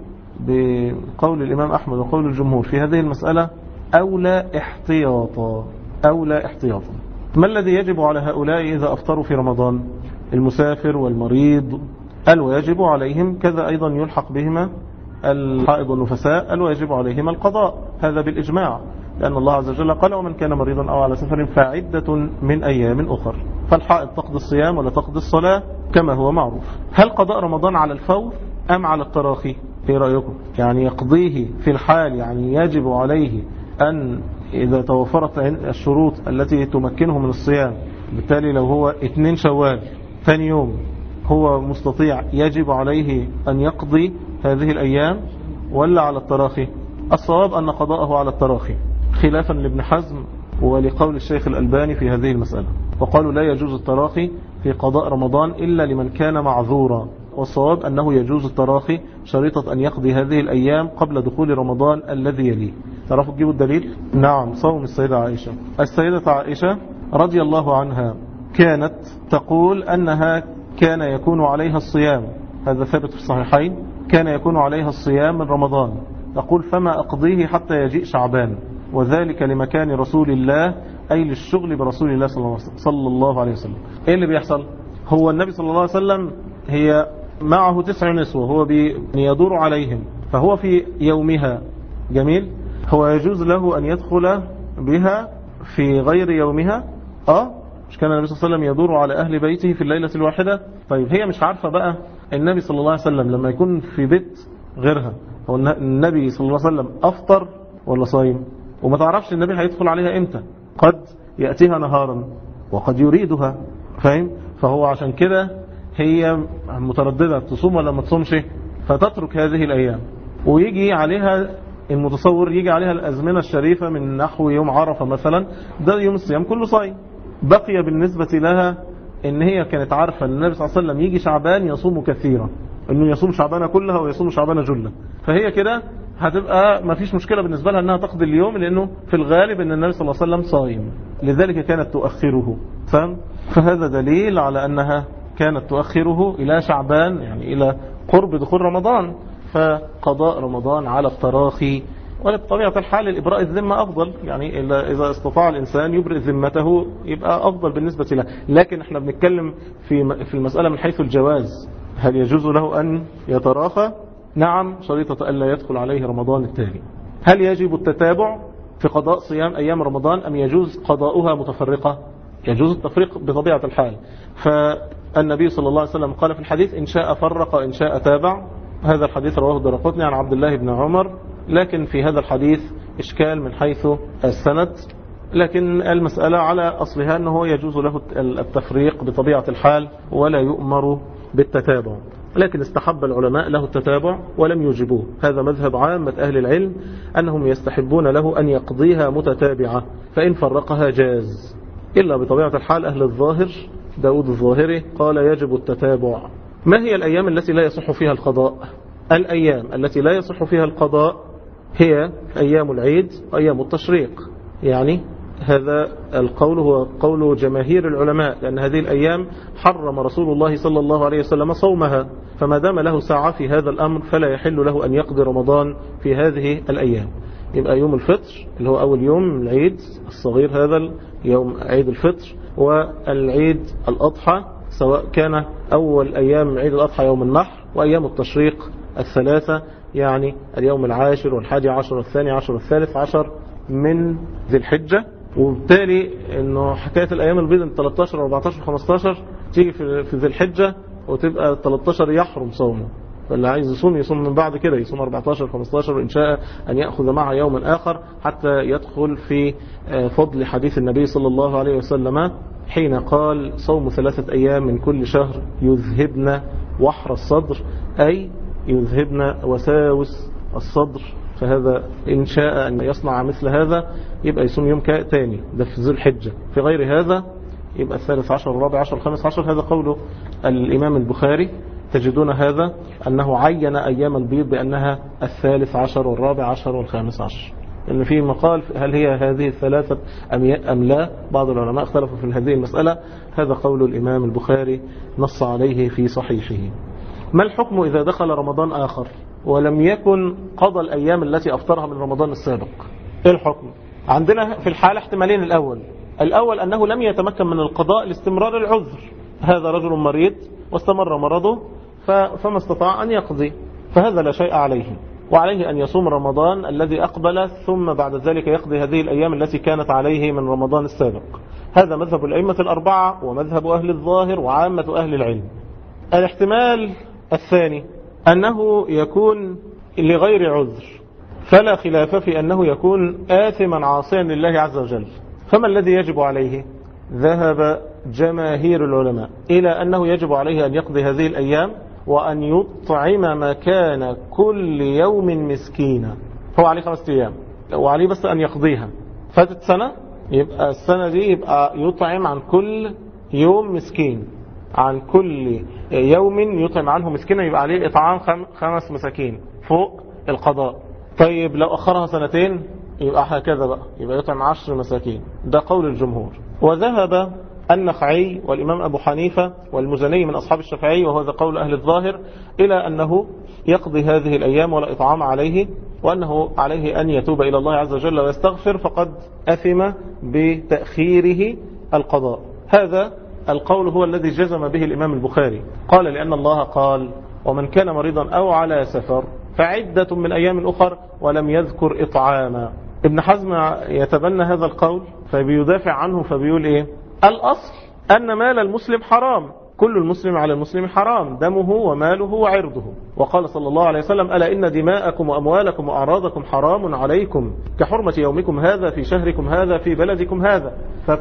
بقول الإمام أحمد وقول الجمهور في هذه المسألة أولى احتياطا. أولى احتياطا. ما الذي يجب على هؤلاء إذا أفطروا في رمضان؟ المسافر والمريض الواجب عليهم، كذا أيضا يلحق بهما الحائض والنفساء الواجب عليهما القضاء، هذا بالإجماع، لأن الله عز وجل قال ومن كان مريضا أو على سفر فعدة من أيام أخر. فالحائض تقضي الصيام ولا تقضي الصلاة كما هو معروف. هل قضاء رمضان على الفور أم على التراخي؟ في رأيكم؟ يعني يقضيه في الحال، يعني يجب عليه أن إذا توفرت الشروط التي تمكنه من الصيام، بالتالي لو هو اثنين شوال ثاني يوم هو مستطيع يجب عليه أن يقضي هذه الأيام، ولا على التراخي؟ الصواب أن قضاءه على التراخي خلافا لابن حزم ولقول الشيخ الألباني في هذه المسألة، وقالوا لا يجوز التراخي في قضاء رمضان إلا لمن كان معذورا، والصواب أنه يجوز التراخي شريطة أن يقضي هذه الأيام قبل دخول رمضان الذي يليه. تعرفوا تجيبوا الدليل؟ نعم، صوم السيدة عائشة. السيدة عائشة رضي الله عنها كانت تقول أنها كان يكون عليها الصيام، هذا ثابت في الصحيحين، كان يكون عليها الصيام من رمضان، تقول فما أقضيه حتى يجيء شعبان، وذلك لمكان رسول الله أي للشغل برسول الله صلى الله عليه وسلم. إيه اللي بيحصل؟ هو النبي صلى الله عليه وسلم هي معه تسع نسوة، هو يدور عليهم، فهو في يومها جميل، هو يجوز له أن يدخل بها في غير يومها. آه مش كان النبي صلى الله عليه وسلم يدور على أهل بيته في الليلة الواحدة؟ طيب هي مش عارفة بقى النبي صلى الله عليه وسلم لما يكون في بيت غيرها، هو النبي صلى الله عليه وسلم أفطر ولا صايم؟ وما تعرفش النبي هيدخل عليها إمتى، قد يأتيها نهارا وقد يريدها، فاهم؟ فهو عشان كده هي مترددة تصوم ولا ما تصومش، فتترك هذه الأيام، ويجي عليها المتصور يجي عليها الأزمنة الشريفة من نحو يوم عرفة مثلا، ده يوم الصيام كله صايم. بقي بالنسبة لها ان هي كانت عارفة ان النبي صلى الله عليه وسلم يجي شعبان يصوم كثيرا، انه يصوم شعبان كلها ويصوم شعبان جلة، فهي كده هتبقى ما فيش مشكلة بالنسبة لها انها تقضي اليوم، لانه في الغالب ان النبي صلى الله عليه وسلم صايم، لذلك كانت تؤخره. فهم؟ فهذا دليل على انها كانت تؤخره الى شعبان، يعني الى قرب دخول رمضان، فقضاء رمضان على التراخي. وبطبيعة الحال الإبراء الذمة أفضل، يعني إذا استطاع الإنسان يبرئ ذمته يبقى أفضل بالنسبة له، لكن احنا بنتكلم في في المسألة من حيث الجواز، هل يجوز له أن يتراخى؟ نعم، شريطة ألا يدخل عليه رمضان التالي. هل يجب التتابع في قضاء صيام أيام رمضان أم يجوز قضاؤها متفرقة؟ يجوز التفريق بطبيعة الحال. فالنبي صلى الله عليه وسلم قال في الحديث إن شاء فرق إن شاء تابع، هذا الحديث رواه الدرقطني عن عبد الله بن عمر، لكن في هذا الحديث إشكال من حيث السند، لكن المسألة على أصلها أنه يجوز له التفريق بطبيعة الحال ولا يؤمر بالتتابع، لكن استحب العلماء له التتابع ولم يوجبوه. هذا مذهب عامة أهل العلم أنهم يستحبون له أن يقضيها متتابعة، فإن فرقها جاز، إلا بطبيعة الحال أهل الظاهر داود الظاهري قال يجب التتابع. ما هي الأيام التي لا يصح فيها القضاء؟ الأيام التي لا يصح فيها القضاء هي أيام العيد وأيام التشريق، يعني هذا القول هو قول جماهير العلماء، لأن هذه الأيام حرم رسول الله صلى الله عليه وسلم صومها، فما دام له ساعة في هذا الأمر فلا يحل له أن يقضي رمضان في هذه الأيام. يبقى يوم الفطر اللي هو أول يوم العيد الصغير، هذا يوم عيد الفطر، والعيد الأضحى سواء كان أول أيام عيد الأضحى يوم النحر، وأيام التشريق الثلاثة، يعني اليوم العاشر والحادي عشر والثاني عشر والثالث عشر من ذي الحجة. وبالتالي انه حكاية الايام البيض ثلاثة عشر أربعة عشر خمسة عشر تيجي في ذي الحجة وتبقى ثلاثة عشر يحرم صومه، فاللي عايز يصوم يصوم من بعد كده، يصوم أربعة عشر خمسة عشر وإن شاء أن يأخذ معه يوما آخر حتى يدخل في فضل حديث النبي صلى الله عليه وسلم حين قال صوم ثلاثة أيام من كل شهر يذهبن وحر الصدر، أي يذهبن وساوس الصدر. فهذا إن شاء أن يصنع مثل هذا يبقى يصوم يوم تاني، ده في ذي الحجة. في غير هذا يبقى الثالث عشر والرابع عشر والخامس عشر. هذا قوله الإمام البخاري. تجدون هذا أنه عين أيام البيض بأنها الثالث عشر والرابع عشر والخامس عشر، إن في مقال هل هي هذه الثلاثة أم لا. بعض العلماء اختلفوا في هذه المسألة. هذا قول الإمام البخاري نص عليه في صحيحه. ما الحكم إذا دخل رمضان آخر ولم يكن قضى الأيام التي أفطرها من رمضان السابق؟ إيه الحكم؟ عندنا في الحالة احتمالين. الأول الأول أنه لم يتمكن من القضاء لاستمرار العذر، هذا رجل مريض واستمر مرضه فما استطاع أن يقضي، فهذا لا شيء عليه، وعليه أن يصوم رمضان الذي أقبل ثم بعد ذلك يقضي هذه الأيام التي كانت عليه من رمضان السابق. هذا مذهب الأئمة الأربعة ومذهب أهل الظاهر وعامة أهل العلم. الاحتمال الثاني أنه يكون لغير عذر، فلا خلاف في أنه يكون آثما عاصيا لله عز وجل. فما الذي يجب عليه؟ ذهب جماهير العلماء إلى أنه يجب عليه أن يقضي هذه الأيام وأن يطعم مكان كل يوم مسكينا. هو عليه خمسة أيام وعليه بس أن يقضيها. فاتت سنة، يبقى السنة دي يبقى يطعم عن كل يوم مسكين، عن كل يوم يطعم عنه مسكينا، يبقى عليه إطعام خمس مساكين فوق القضاء. طيب لو أخرها سنتين يبقى هكذا بقى، يبقى يطعم عشر مساكين. ده قول الجمهور. وذهب النخعي والإمام أبو حنيفة والمزني من أصحاب الشافعي وهذا قول أهل الظاهر إلى أنه يقضي هذه الأيام ولا إطعام عليه، وأنه عليه أن يتوب إلى الله عز وجل ويستغفر، فقد أثم بتأخيره القضاء. هذا القول هو الذي جزم به الإمام البخاري. قال لأن الله قال ومن كان مريضا أو على سفر فعدة من أيام أخر ولم يذكر إطعاما. ابن حزم يتبنى هذا القول فبيدافع عنه فبيقول إيه؟ الأصل أن مال المسلم حرام، كل المسلم على المسلم حرام، دمه وماله وعرضه. وقال صلى الله عليه وسلم ألا إن دماءكم وأموالكم وأعراضكم حرام عليكم كحرمة يومكم هذا في شهركم هذا في بلدكم هذا.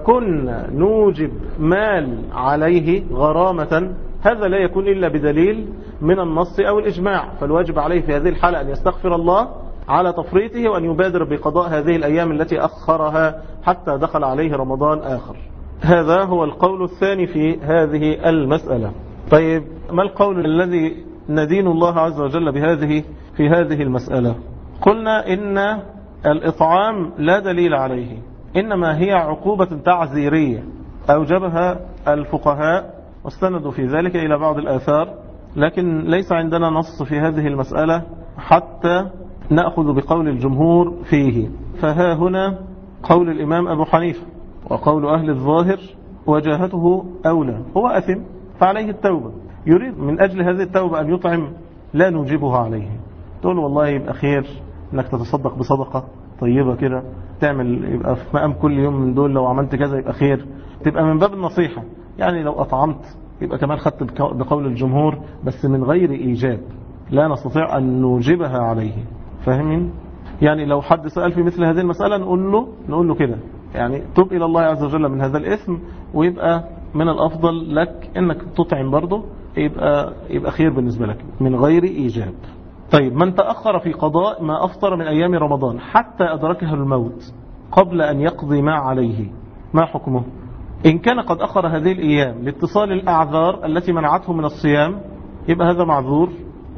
فكنا نوجب مال عليه غرامة، هذا لا يكون إلا بدليل من النص أو الإجماع. فالواجب عليه في هذه الحالة أن يستغفر الله على تفريطه وأن يبادر بقضاء هذه الأيام التي أخرها حتى دخل عليه رمضان آخر. هذا هو القول الثاني في هذه المسألة. طيب ما القول الذي ندين الله عز وجل بهذه في هذه المسألة؟ قلنا إن الإطعام لا دليل عليه، إنما هي عقوبة تعزيرية أوجبها الفقهاء واستندوا في ذلك إلى بعض الآثار، لكن ليس عندنا نص في هذه المسألة حتى نأخذ بقول الجمهور فيه. فها هنا قول الإمام أبو حنيفة وقول أهل الظاهر وجاهته أولى، هو أثم فعليه التوبة، يريد من أجل هذه التوبة أن يطعم لا نوجبها عليه. تقول والله يبقى خير أنك تتصدق بصدقة طيبة كده، تعمل يبقى في مقام كل يوم من دول، لو عملت كذا يبقى خير، تبقى من باب النصيحة. يعني لو أطعمت يبقى كمان خدت بقول الجمهور بس من غير إيجاب، لا نستطيع أن نوجبها عليه. فاهمين؟ يعني لو حد سأل في مثل هذه المسألة نقول له نقول له كده، يعني تب إلى الله عز وجل من هذا الإثم، ويبقى من الأفضل لك إنك تطعم برضه، يبقى يبقى خير بالنسبة لك من غير إيجاب. طيب من تأخر في قضاء ما أفطر من أيام رمضان حتى أدركه الموت قبل أن يقضي ما عليه، ما حكمه؟ إن كان قد أخر هذه الأيام لاتصال الأعذار التي منعته من الصيام يبقى هذا معذور،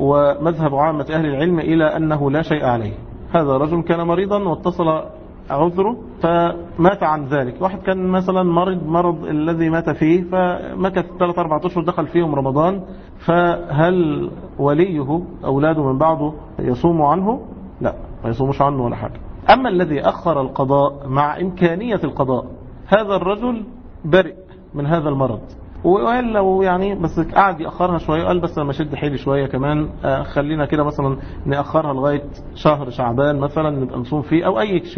ومذهب عامة أهل العلم إلى أنه لا شيء عليه. هذا رجل كان مريضا واتصل عذره فمات عن ذلك. واحد كان مثلا مرض مرض الذي مات فيه فمكث ثلاث أربعة أشهر دخل فيهم رمضان، فهل وليه أولاده من بعده يصوم عنه؟ لا، ما يصومش عنه ولا حاجة. أما الذي أخر القضاء مع إمكانية القضاء، هذا الرجل برئ من هذا المرض، وقال لو يعني بس قاعد يأخرها شوية، قال بس لما شد حيلي شوية كمان خلينا كده مثلا نأخرها لغاية شهر شعبان مثلا نبقى نصوم فيه أو أي شيء،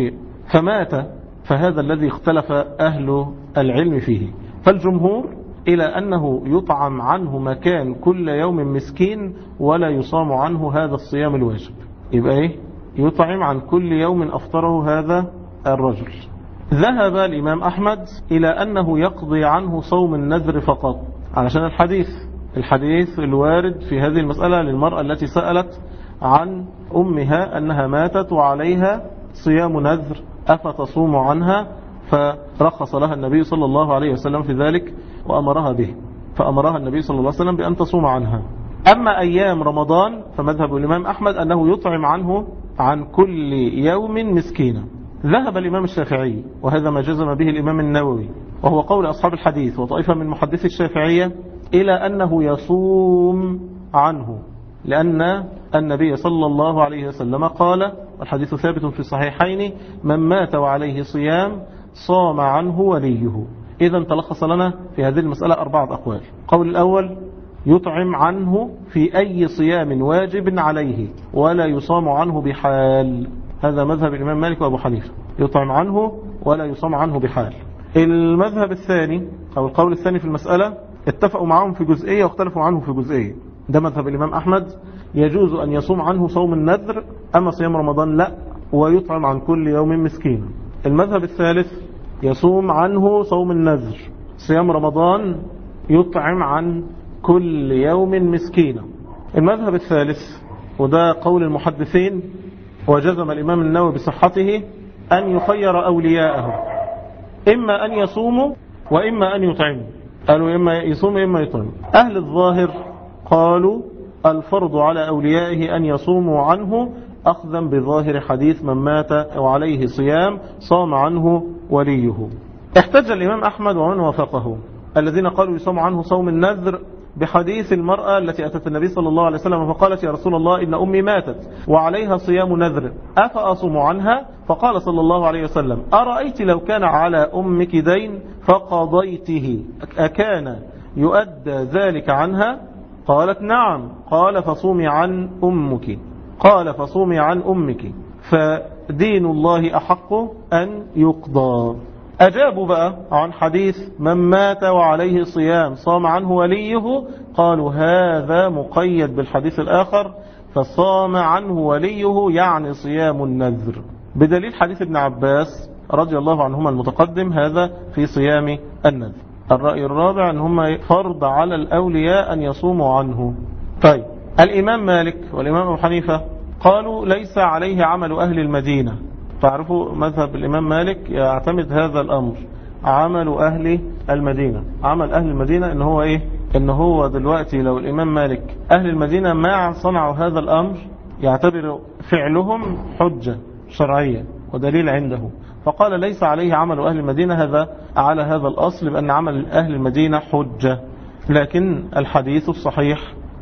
فمات، فهذا الذي اختلف أهل العلم فيه. فالجمهور إلى أنه يطعم عنه مكان كل يوم مسكين ولا يصام عنه هذا الصيام الواجب. يبقى إيه؟ يطعم عن كل يوم أفطره هذا الرجل. ذهب الإمام أحمد إلى أنه يقضي عنه صوم النذر فقط، علشان الحديث الحديث الوارد في هذه المسألة للمرأة التي سألت عن أمها أنها ماتت وعليها صيام نذر أفتصوم عنها، فرخص لها النبي صلى الله عليه وسلم في ذلك وأمرها به، فأمرها النبي صلى الله عليه وسلم بأن تصوم عنها. أما أيام رمضان فمذهب الإمام أحمد أنه يطعم عنه عن كل يوم مسكينا. ذهب الإمام الشافعي، وهذا ما جزم به الإمام النووي وهو قول أصحاب الحديث وطائفة من محدثي الشافعية، إلى أنه يصوم عنه، لأن النبي صلى الله عليه وسلم قال، والحديث ثابت في الصحيحين: من مات وعليه صيام صام عنه وليه. إذا تلخص لنا في هذه المسألة أربعة أقوال. قول الأول: يطعم عنه في أي صيام واجب عليه ولا يصام عنه بحال. هذا مذهب الإمام مالك وأبو حنيفة، يطعم عنه ولا يصام عنه بحال. المذهب الثاني أو القول الثاني في المسألة، اتفقوا معهم في جزئية واختلفوا عنه في جزئية. ده مذهب الإمام أحمد، يجوز أن يصوم عنه صوم النذر، أما صيام رمضان لا، ويطعم عن كل يوم مسكين. المذهب الثالث يصوم عنه صوم النذر، صيام رمضان يطعم عن كل يوم مسكينا. المذهب الثالث، وده قول المحدثين وجزم الإمام النووي بصحته، أن يخير أولياءه، إما أن يصوموا وإما أن يطعموا. قالوا إما يصوموا إما يطعموا. أهل الظاهر قالوا الفرض على أوليائه أن يصوموا عنه، أخذا بظاهر حديث: من مات وعليه صيام صام عنه وليه. احتج الإمام أحمد ومن وافقه الذين قالوا يصوم عنه صوم النذر بحديث المرأة التي أتت النبي صلى الله عليه وسلم فقالت: يا رسول الله، إن أمي ماتت وعليها صيام نذر أفأصوم عنها؟ فقال صلى الله عليه وسلم: أرأيت لو كان على أمك دين فقضيته أكان يؤدى ذلك عنها؟ قالت: نعم. قال: فصومي عن أمك. قال: فصومي عن أمك، فدين الله أحق أن يقضى. أجابوا بقى عن حديث: من مات وعليه صيام صام عنه وليه، قالوا هذا مقيد بالحديث الآخر، فصام عنه وليه يعني صيام النذر، بدليل حديث ابن عباس رضي الله عنهما المتقدم، هذا في صيام النذر. الرأي الرابع أن هم فرض على الأولياء أن يصوموا عنه. طيب، الإمام مالك والإمام أبو حنيفة قالوا ليس عليه عمل أهل المدينة. تعرفوا مذهب الإمام مالك يعتمد هذا الأمر، عمل أهل المدينة. عمل أهل المدينة إن هو إيه؟ إن هو دلوقتي لو الإمام مالك أهل المدينة ما صنعوا هذا الأمر يعتبر فعلهم حجة شرعية ودليل عنده، فقال ليس عليه عمل أهل المدينة. هذا على هذا الأصل بأن عمل أهل المدينة حجة، لكن الحديث الصحيح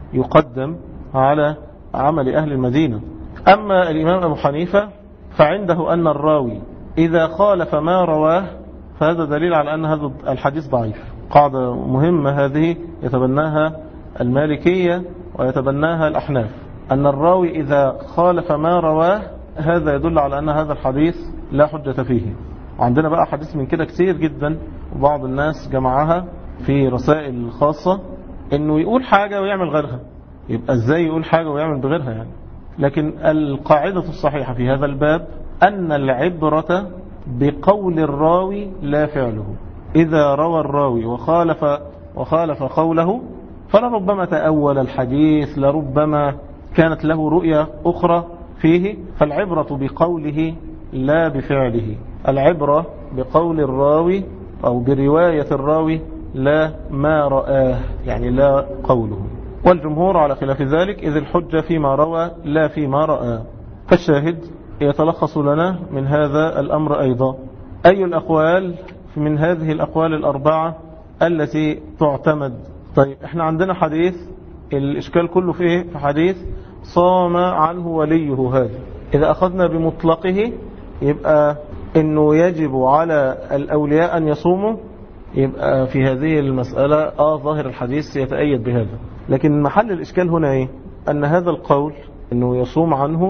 يقدم على عمل أهل المدينة. أما الإمام أبو حنيفة فعنده أن الراوي إذا خالف ما رواه فهذا دليل على أن هذا الحديث ضعيف. قاعدة مهمة هذه يتبناها المالكية ويتبناها الأحناف، أن الراوي إذا خالف ما رواه هذا يدل على أن هذا الحديث لا حجة فيه. وعندنا بقى حديث من كده كتير جدا، وبعض الناس جمعها في رسائل خاصة، إنه يقول حاجة ويعمل غيرها. يبقى إزاي يقول حاجة ويعمل بغيرها يعني؟ لكن القاعدة الصحيحة في هذا الباب أن العبرة بقول الراوي لا فعله. إذا روى الراوي وخالف وخالف قوله فلربما تأول الحديث، لربما كانت له رؤية أخرى فيه، فالعبرة بقوله لا بفعله. العبرة بقول الراوي أو برواية الراوي لا ما رآه، يعني لا قوله. والجمهور على خلاف ذلك، إذ الحجة فيما روى لا فيما رأى. فالشاهد يتلخص لنا من هذا الأمر أيضا أي الأقوال من هذه الأقوال الأربعة التي تعتمد. طيب، احنا عندنا حديث الإشكال كله فيه في حديث صام عنه وليه. هذا إذا أخذنا بمطلقه يبقى إنه يجب على الأولياء أن يصوموا، يبقى في هذه المسألة آه ظاهر الحديث يتأيد بهذا. لكن محل الإشكال هنا إيه؟ أن هذا القول إنه يصوم عنه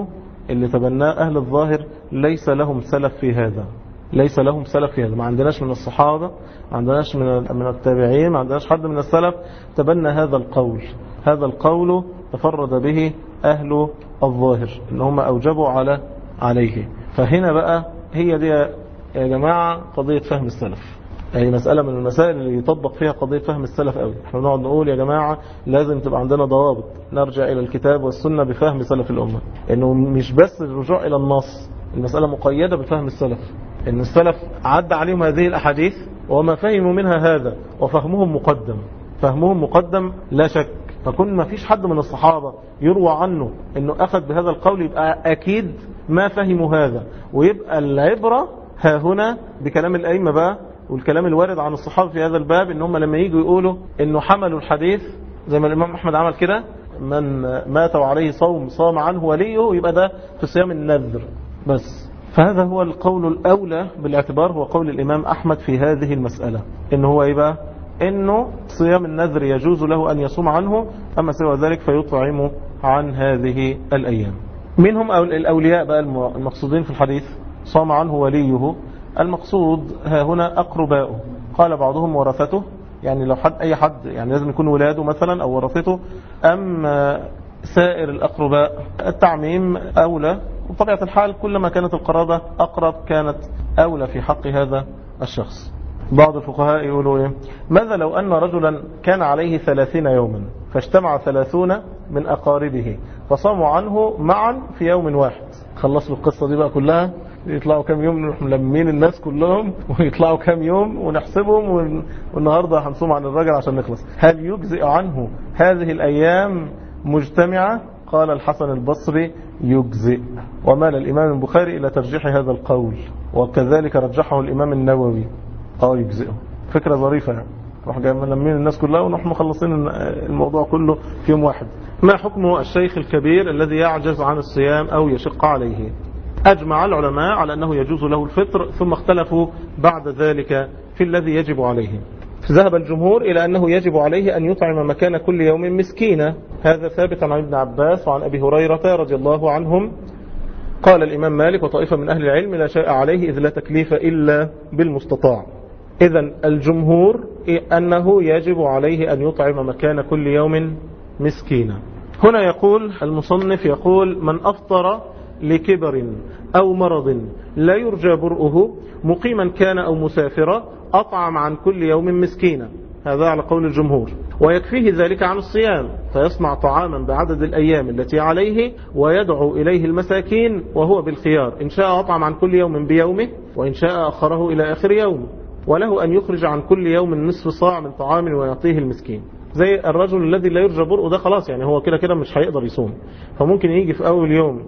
اللي تبناه أهل الظاهر ليس لهم سلف في هذا، ليس لهم سلف في هذا. ما عندناش من الصحابة، ما عندناش من من التابعين، ما عندناش حد من السلف تبنى هذا القول. هذا القول تفرد به أهل الظاهر إن هم أوجبوا على عليه. فهنا بقى هي دي يا جماعة قضية فهم السلف، يعني مسألة من المسائل اللي يطبق فيها قضية فهم السلف قوي. احنا نقعد نقول يا جماعة لازم تبقى عندنا ضوابط، نرجع إلى الكتاب والسنة بفهم سلف الأمة، إنه مش بس الرجوع إلى النص، المسألة مقيدة بفهم السلف، إن السلف عد عليهم هذه الأحاديث وما فهموا منها هذا، وفهمهم مقدم، فهمهم مقدم لا شك. فكون ما فيش حد من الصحابة يروى عنه إنه أخذ بهذا القول، يبقى أكيد ما فهموا هذا، ويبقى العبرة ها هنا بكلام الأئمة بقى والكلام الوارد عن الصحابة في هذا الباب، إن هم لما يجوا يقولوا إنه حملوا الحديث زي ما الإمام أحمد عمل كده، من مات وعليه صوم صام عنه وليه، يبقى ده في صيام النذر بس. فهذا هو القول الأولى بالاعتبار، هو قول الإمام أحمد في هذه المسألة، إنه هو إيه إنه صيام النذر يجوز له أن يصوم عنه، أما سوى ذلك فيطعم عن هذه الأيام. منهم الأولياء بقى المقصودين في الحديث صام عنه وليه، المقصود ها هنا أقرباؤه. قال بعضهم ورثته، يعني لو حد أي حد يعني لازم يكون ولاده مثلا أو ورثته، أم سائر الأقرباء. التعميم أولى، وطبيعة الحال كلما كانت القرابة أقرب كانت أولى في حق هذا الشخص. بعض الفقهاء يقولوا إيه؟ ماذا لو أن رجلا كان عليه ثلاثين يوما فاجتمع ثلاثون من أقاربه فصاموا عنه معا في يوم واحد؟ خلصوا القصة دي بقى كلها، يطلعوا كم يوم نروح ملمين الناس كلهم، ويطلعوا كم يوم ونحسبهم، والنهاردة هنصوم عن الرجل عشان نخلص. هل يجزئ عنه هذه الأيام مجتمعة؟ قال الحسن البصري يجزئ، ومال الإمام البخاري إلى ترجيح هذا القول، وكذلك رجحه الإمام النووي. اه يجزئه، فكرة ظريفة يعني. نروح جاي ملمين الناس كلها ونروح مخلصين الموضوع كله في يوم واحد. ما حكم الشيخ الكبير الذي يعجز عن الصيام أو يشق عليه؟ أجمع العلماء على أنه يجوز له الفطر، ثم اختلفوا بعد ذلك في الذي يجب عليه. ذهب الجمهور إلى أنه يجب عليه أن يطعم مكان كل يوم مسكينا، هذا ثابت عن ابن عباس وعن أبي هريرة رضي الله عنهم. قال الإمام مالك وطائفة من أهل العلم لا شيء عليه إذ لا تكليف إلا بالمستطاع. إذن الجمهور أنه يجب عليه أن يطعم مكان كل يوم مسكينا. هنا يقول المصنف، يقول من أفطر لكبر أو مرض لا يرجى برؤه مقيما كان أو مسافرا أطعم عن كل يوم مسكينا، هذا على قول الجمهور، ويكفيه ذلك عن الصيام، فيصنع طعاما بعدد الأيام التي عليه ويدعو إليه المساكين وهو بالخيار، إن شاء أطعم عن كل يوم بيومه وإن شاء أخره إلى آخر يوم، وله أن يخرج عن كل يوم نصف صاع من طعام ويعطيه المسكين. زي الرجل الذي لا يرجى برؤه ده خلاص، يعني هو كده كده مش هيقدر يصوم، فممكن يجي في أول يوم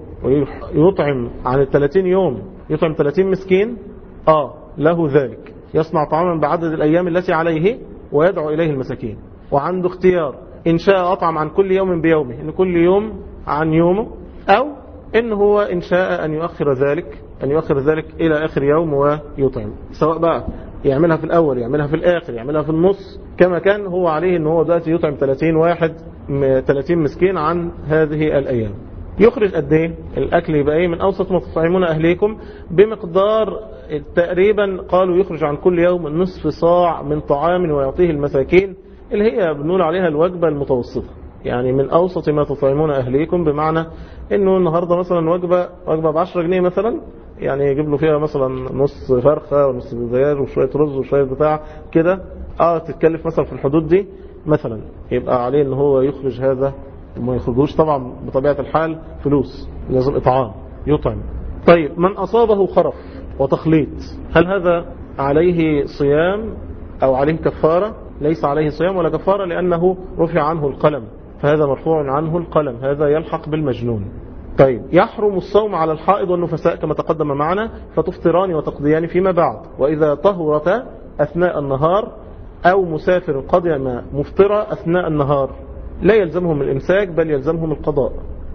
ويطعم عن الثلاثين يوم، يطعم ثلاثين مسكين، آه له ذلك، يصنع طعاما بعدد الأيام التي عليه ويدعو إليه المساكين، وعنده اختيار إن شاء أطعم عن كل يوم بيومه، إن كل يوم عن يومه، أو إن هو إن شاء أن يؤخر ذلك أن يؤخر ذلك إلى آخر يوم ويطعم، سواء بقى يعملها في الأول يعملها في الآخر يعملها في النص، كما كان هو عليه إن هو دلوقتي يطعم ثلاثين واحد ثلاثين مسكين عن هذه الأيام. يخرج قد ايه الأكل؟ يبقى ايه؟ من أوسط ما تطعمون أهليكم بمقدار تقريبا، قالوا يخرج عن كل يوم نصف صاع من طعام ويعطيه المساكين، اللي هي بنقول عليها الوجبة المتوسطة، يعني من أوسط ما تطعمون أهليكم، بمعنى إنه النهاردة مثلا وجبة وجبة بعشرة جنيه مثلا، يعني يجيب له فيها مثلا نص فرخة ونص دجاج وشوية رز وشوية بتاع كده، اه تتكلف مثلا في الحدود دي مثلا، يبقى عليه ان هو يخرج هذا، وما يخرجوش طبعا بطبيعة الحال فلوس، لازم اطعام يطعم. طيب من أصابه خرف وتخليط، هل هذا عليه صيام أو عليه كفارة؟ ليس عليه صيام ولا كفارة، لأنه رفع عنه القلم، فهذا مرفوع عنه القلم، هذا يلحق بالمجنون. طيب يحرم الصوم على الحائض والنفساء كما تقدم معنا، فتفطران وتقضيان فيما بعد، وإذا طهرتا أثناء النهار أو مسافر قدم مفطرة أثناء النهار لا يلزمهم الإمساك بل يلزمهم القضاء،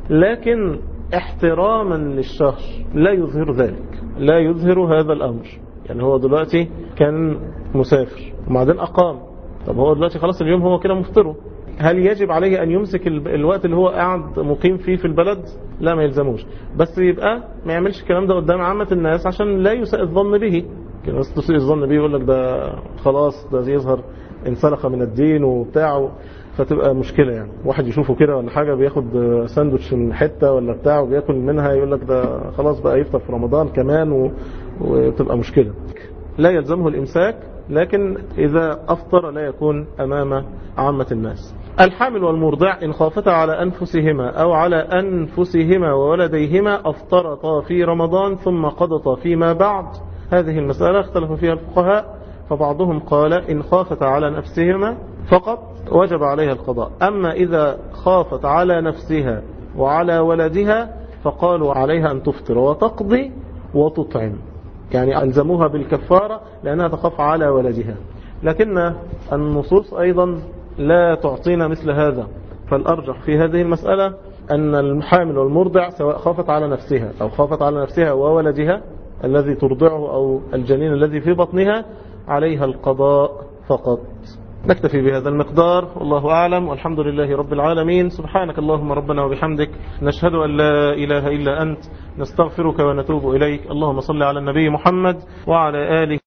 لكن احتراما للشهر لا يظهر ذلك، لا يظهر هذا الأمر. يعني هو دلوقتي كان مسافر وبعدين أقام، طب هو دلوقتي خلاص اليوم هو كده مفطره، هل يجب عليه أن يمسك الوقت اللي هو قاعد مقيم فيه في البلد؟ لا، ما يلزموش، بس يبقى ما يعملش الكلام ده قدام عامة الناس عشان لا يساء الظن به. الناس تسيء الظن به، يقول لك ده خلاص ده يظهر انسلخ من الدين وبتاعه، فتبقى مشكلة. يعني واحد يشوفه كده ولا حاجة بياخد ساندوتش من حتة ولا بتاعه وبياكل منها، يقول لك ده خلاص بقى يفطر في رمضان كمان و... وتبقى مشكلة. لا يلزمه الإمساك، لكن إذا أفطر لا يكون أمام عامة الناس. الحامل والمرضع إن خافتا على أنفسهما أو على أنفسهما وولديهما أفطرتا في رمضان ثم قضتا فيما بعد. هذه المسألة اختلف فيها الفقهاء، فبعضهم قال إن خافت على نفسهما فقط وجب عليها القضاء، أما إذا خافت على نفسها وعلى ولدها فقالوا عليها أن تفطر وتقضي وتطعم، يعني ألزموها بالكفارة لأنها تخاف على ولدها. لكن النصوص أيضا لا تعطينا مثل هذا، فالأرجح في هذه المسألة أن الحامل والمرضع سواء خافت على نفسها أو خافت على نفسها وولدها الذي ترضعه أو الجنين الذي في بطنها عليها القضاء فقط. نكتفي بهذا المقدار، والله أعلم، والحمد لله رب العالمين. سبحانك اللهم ربنا وبحمدك، نشهد أن لا إله إلا أنت، نستغفرك ونتوب إليك. اللهم صل على النبي محمد وعلى آله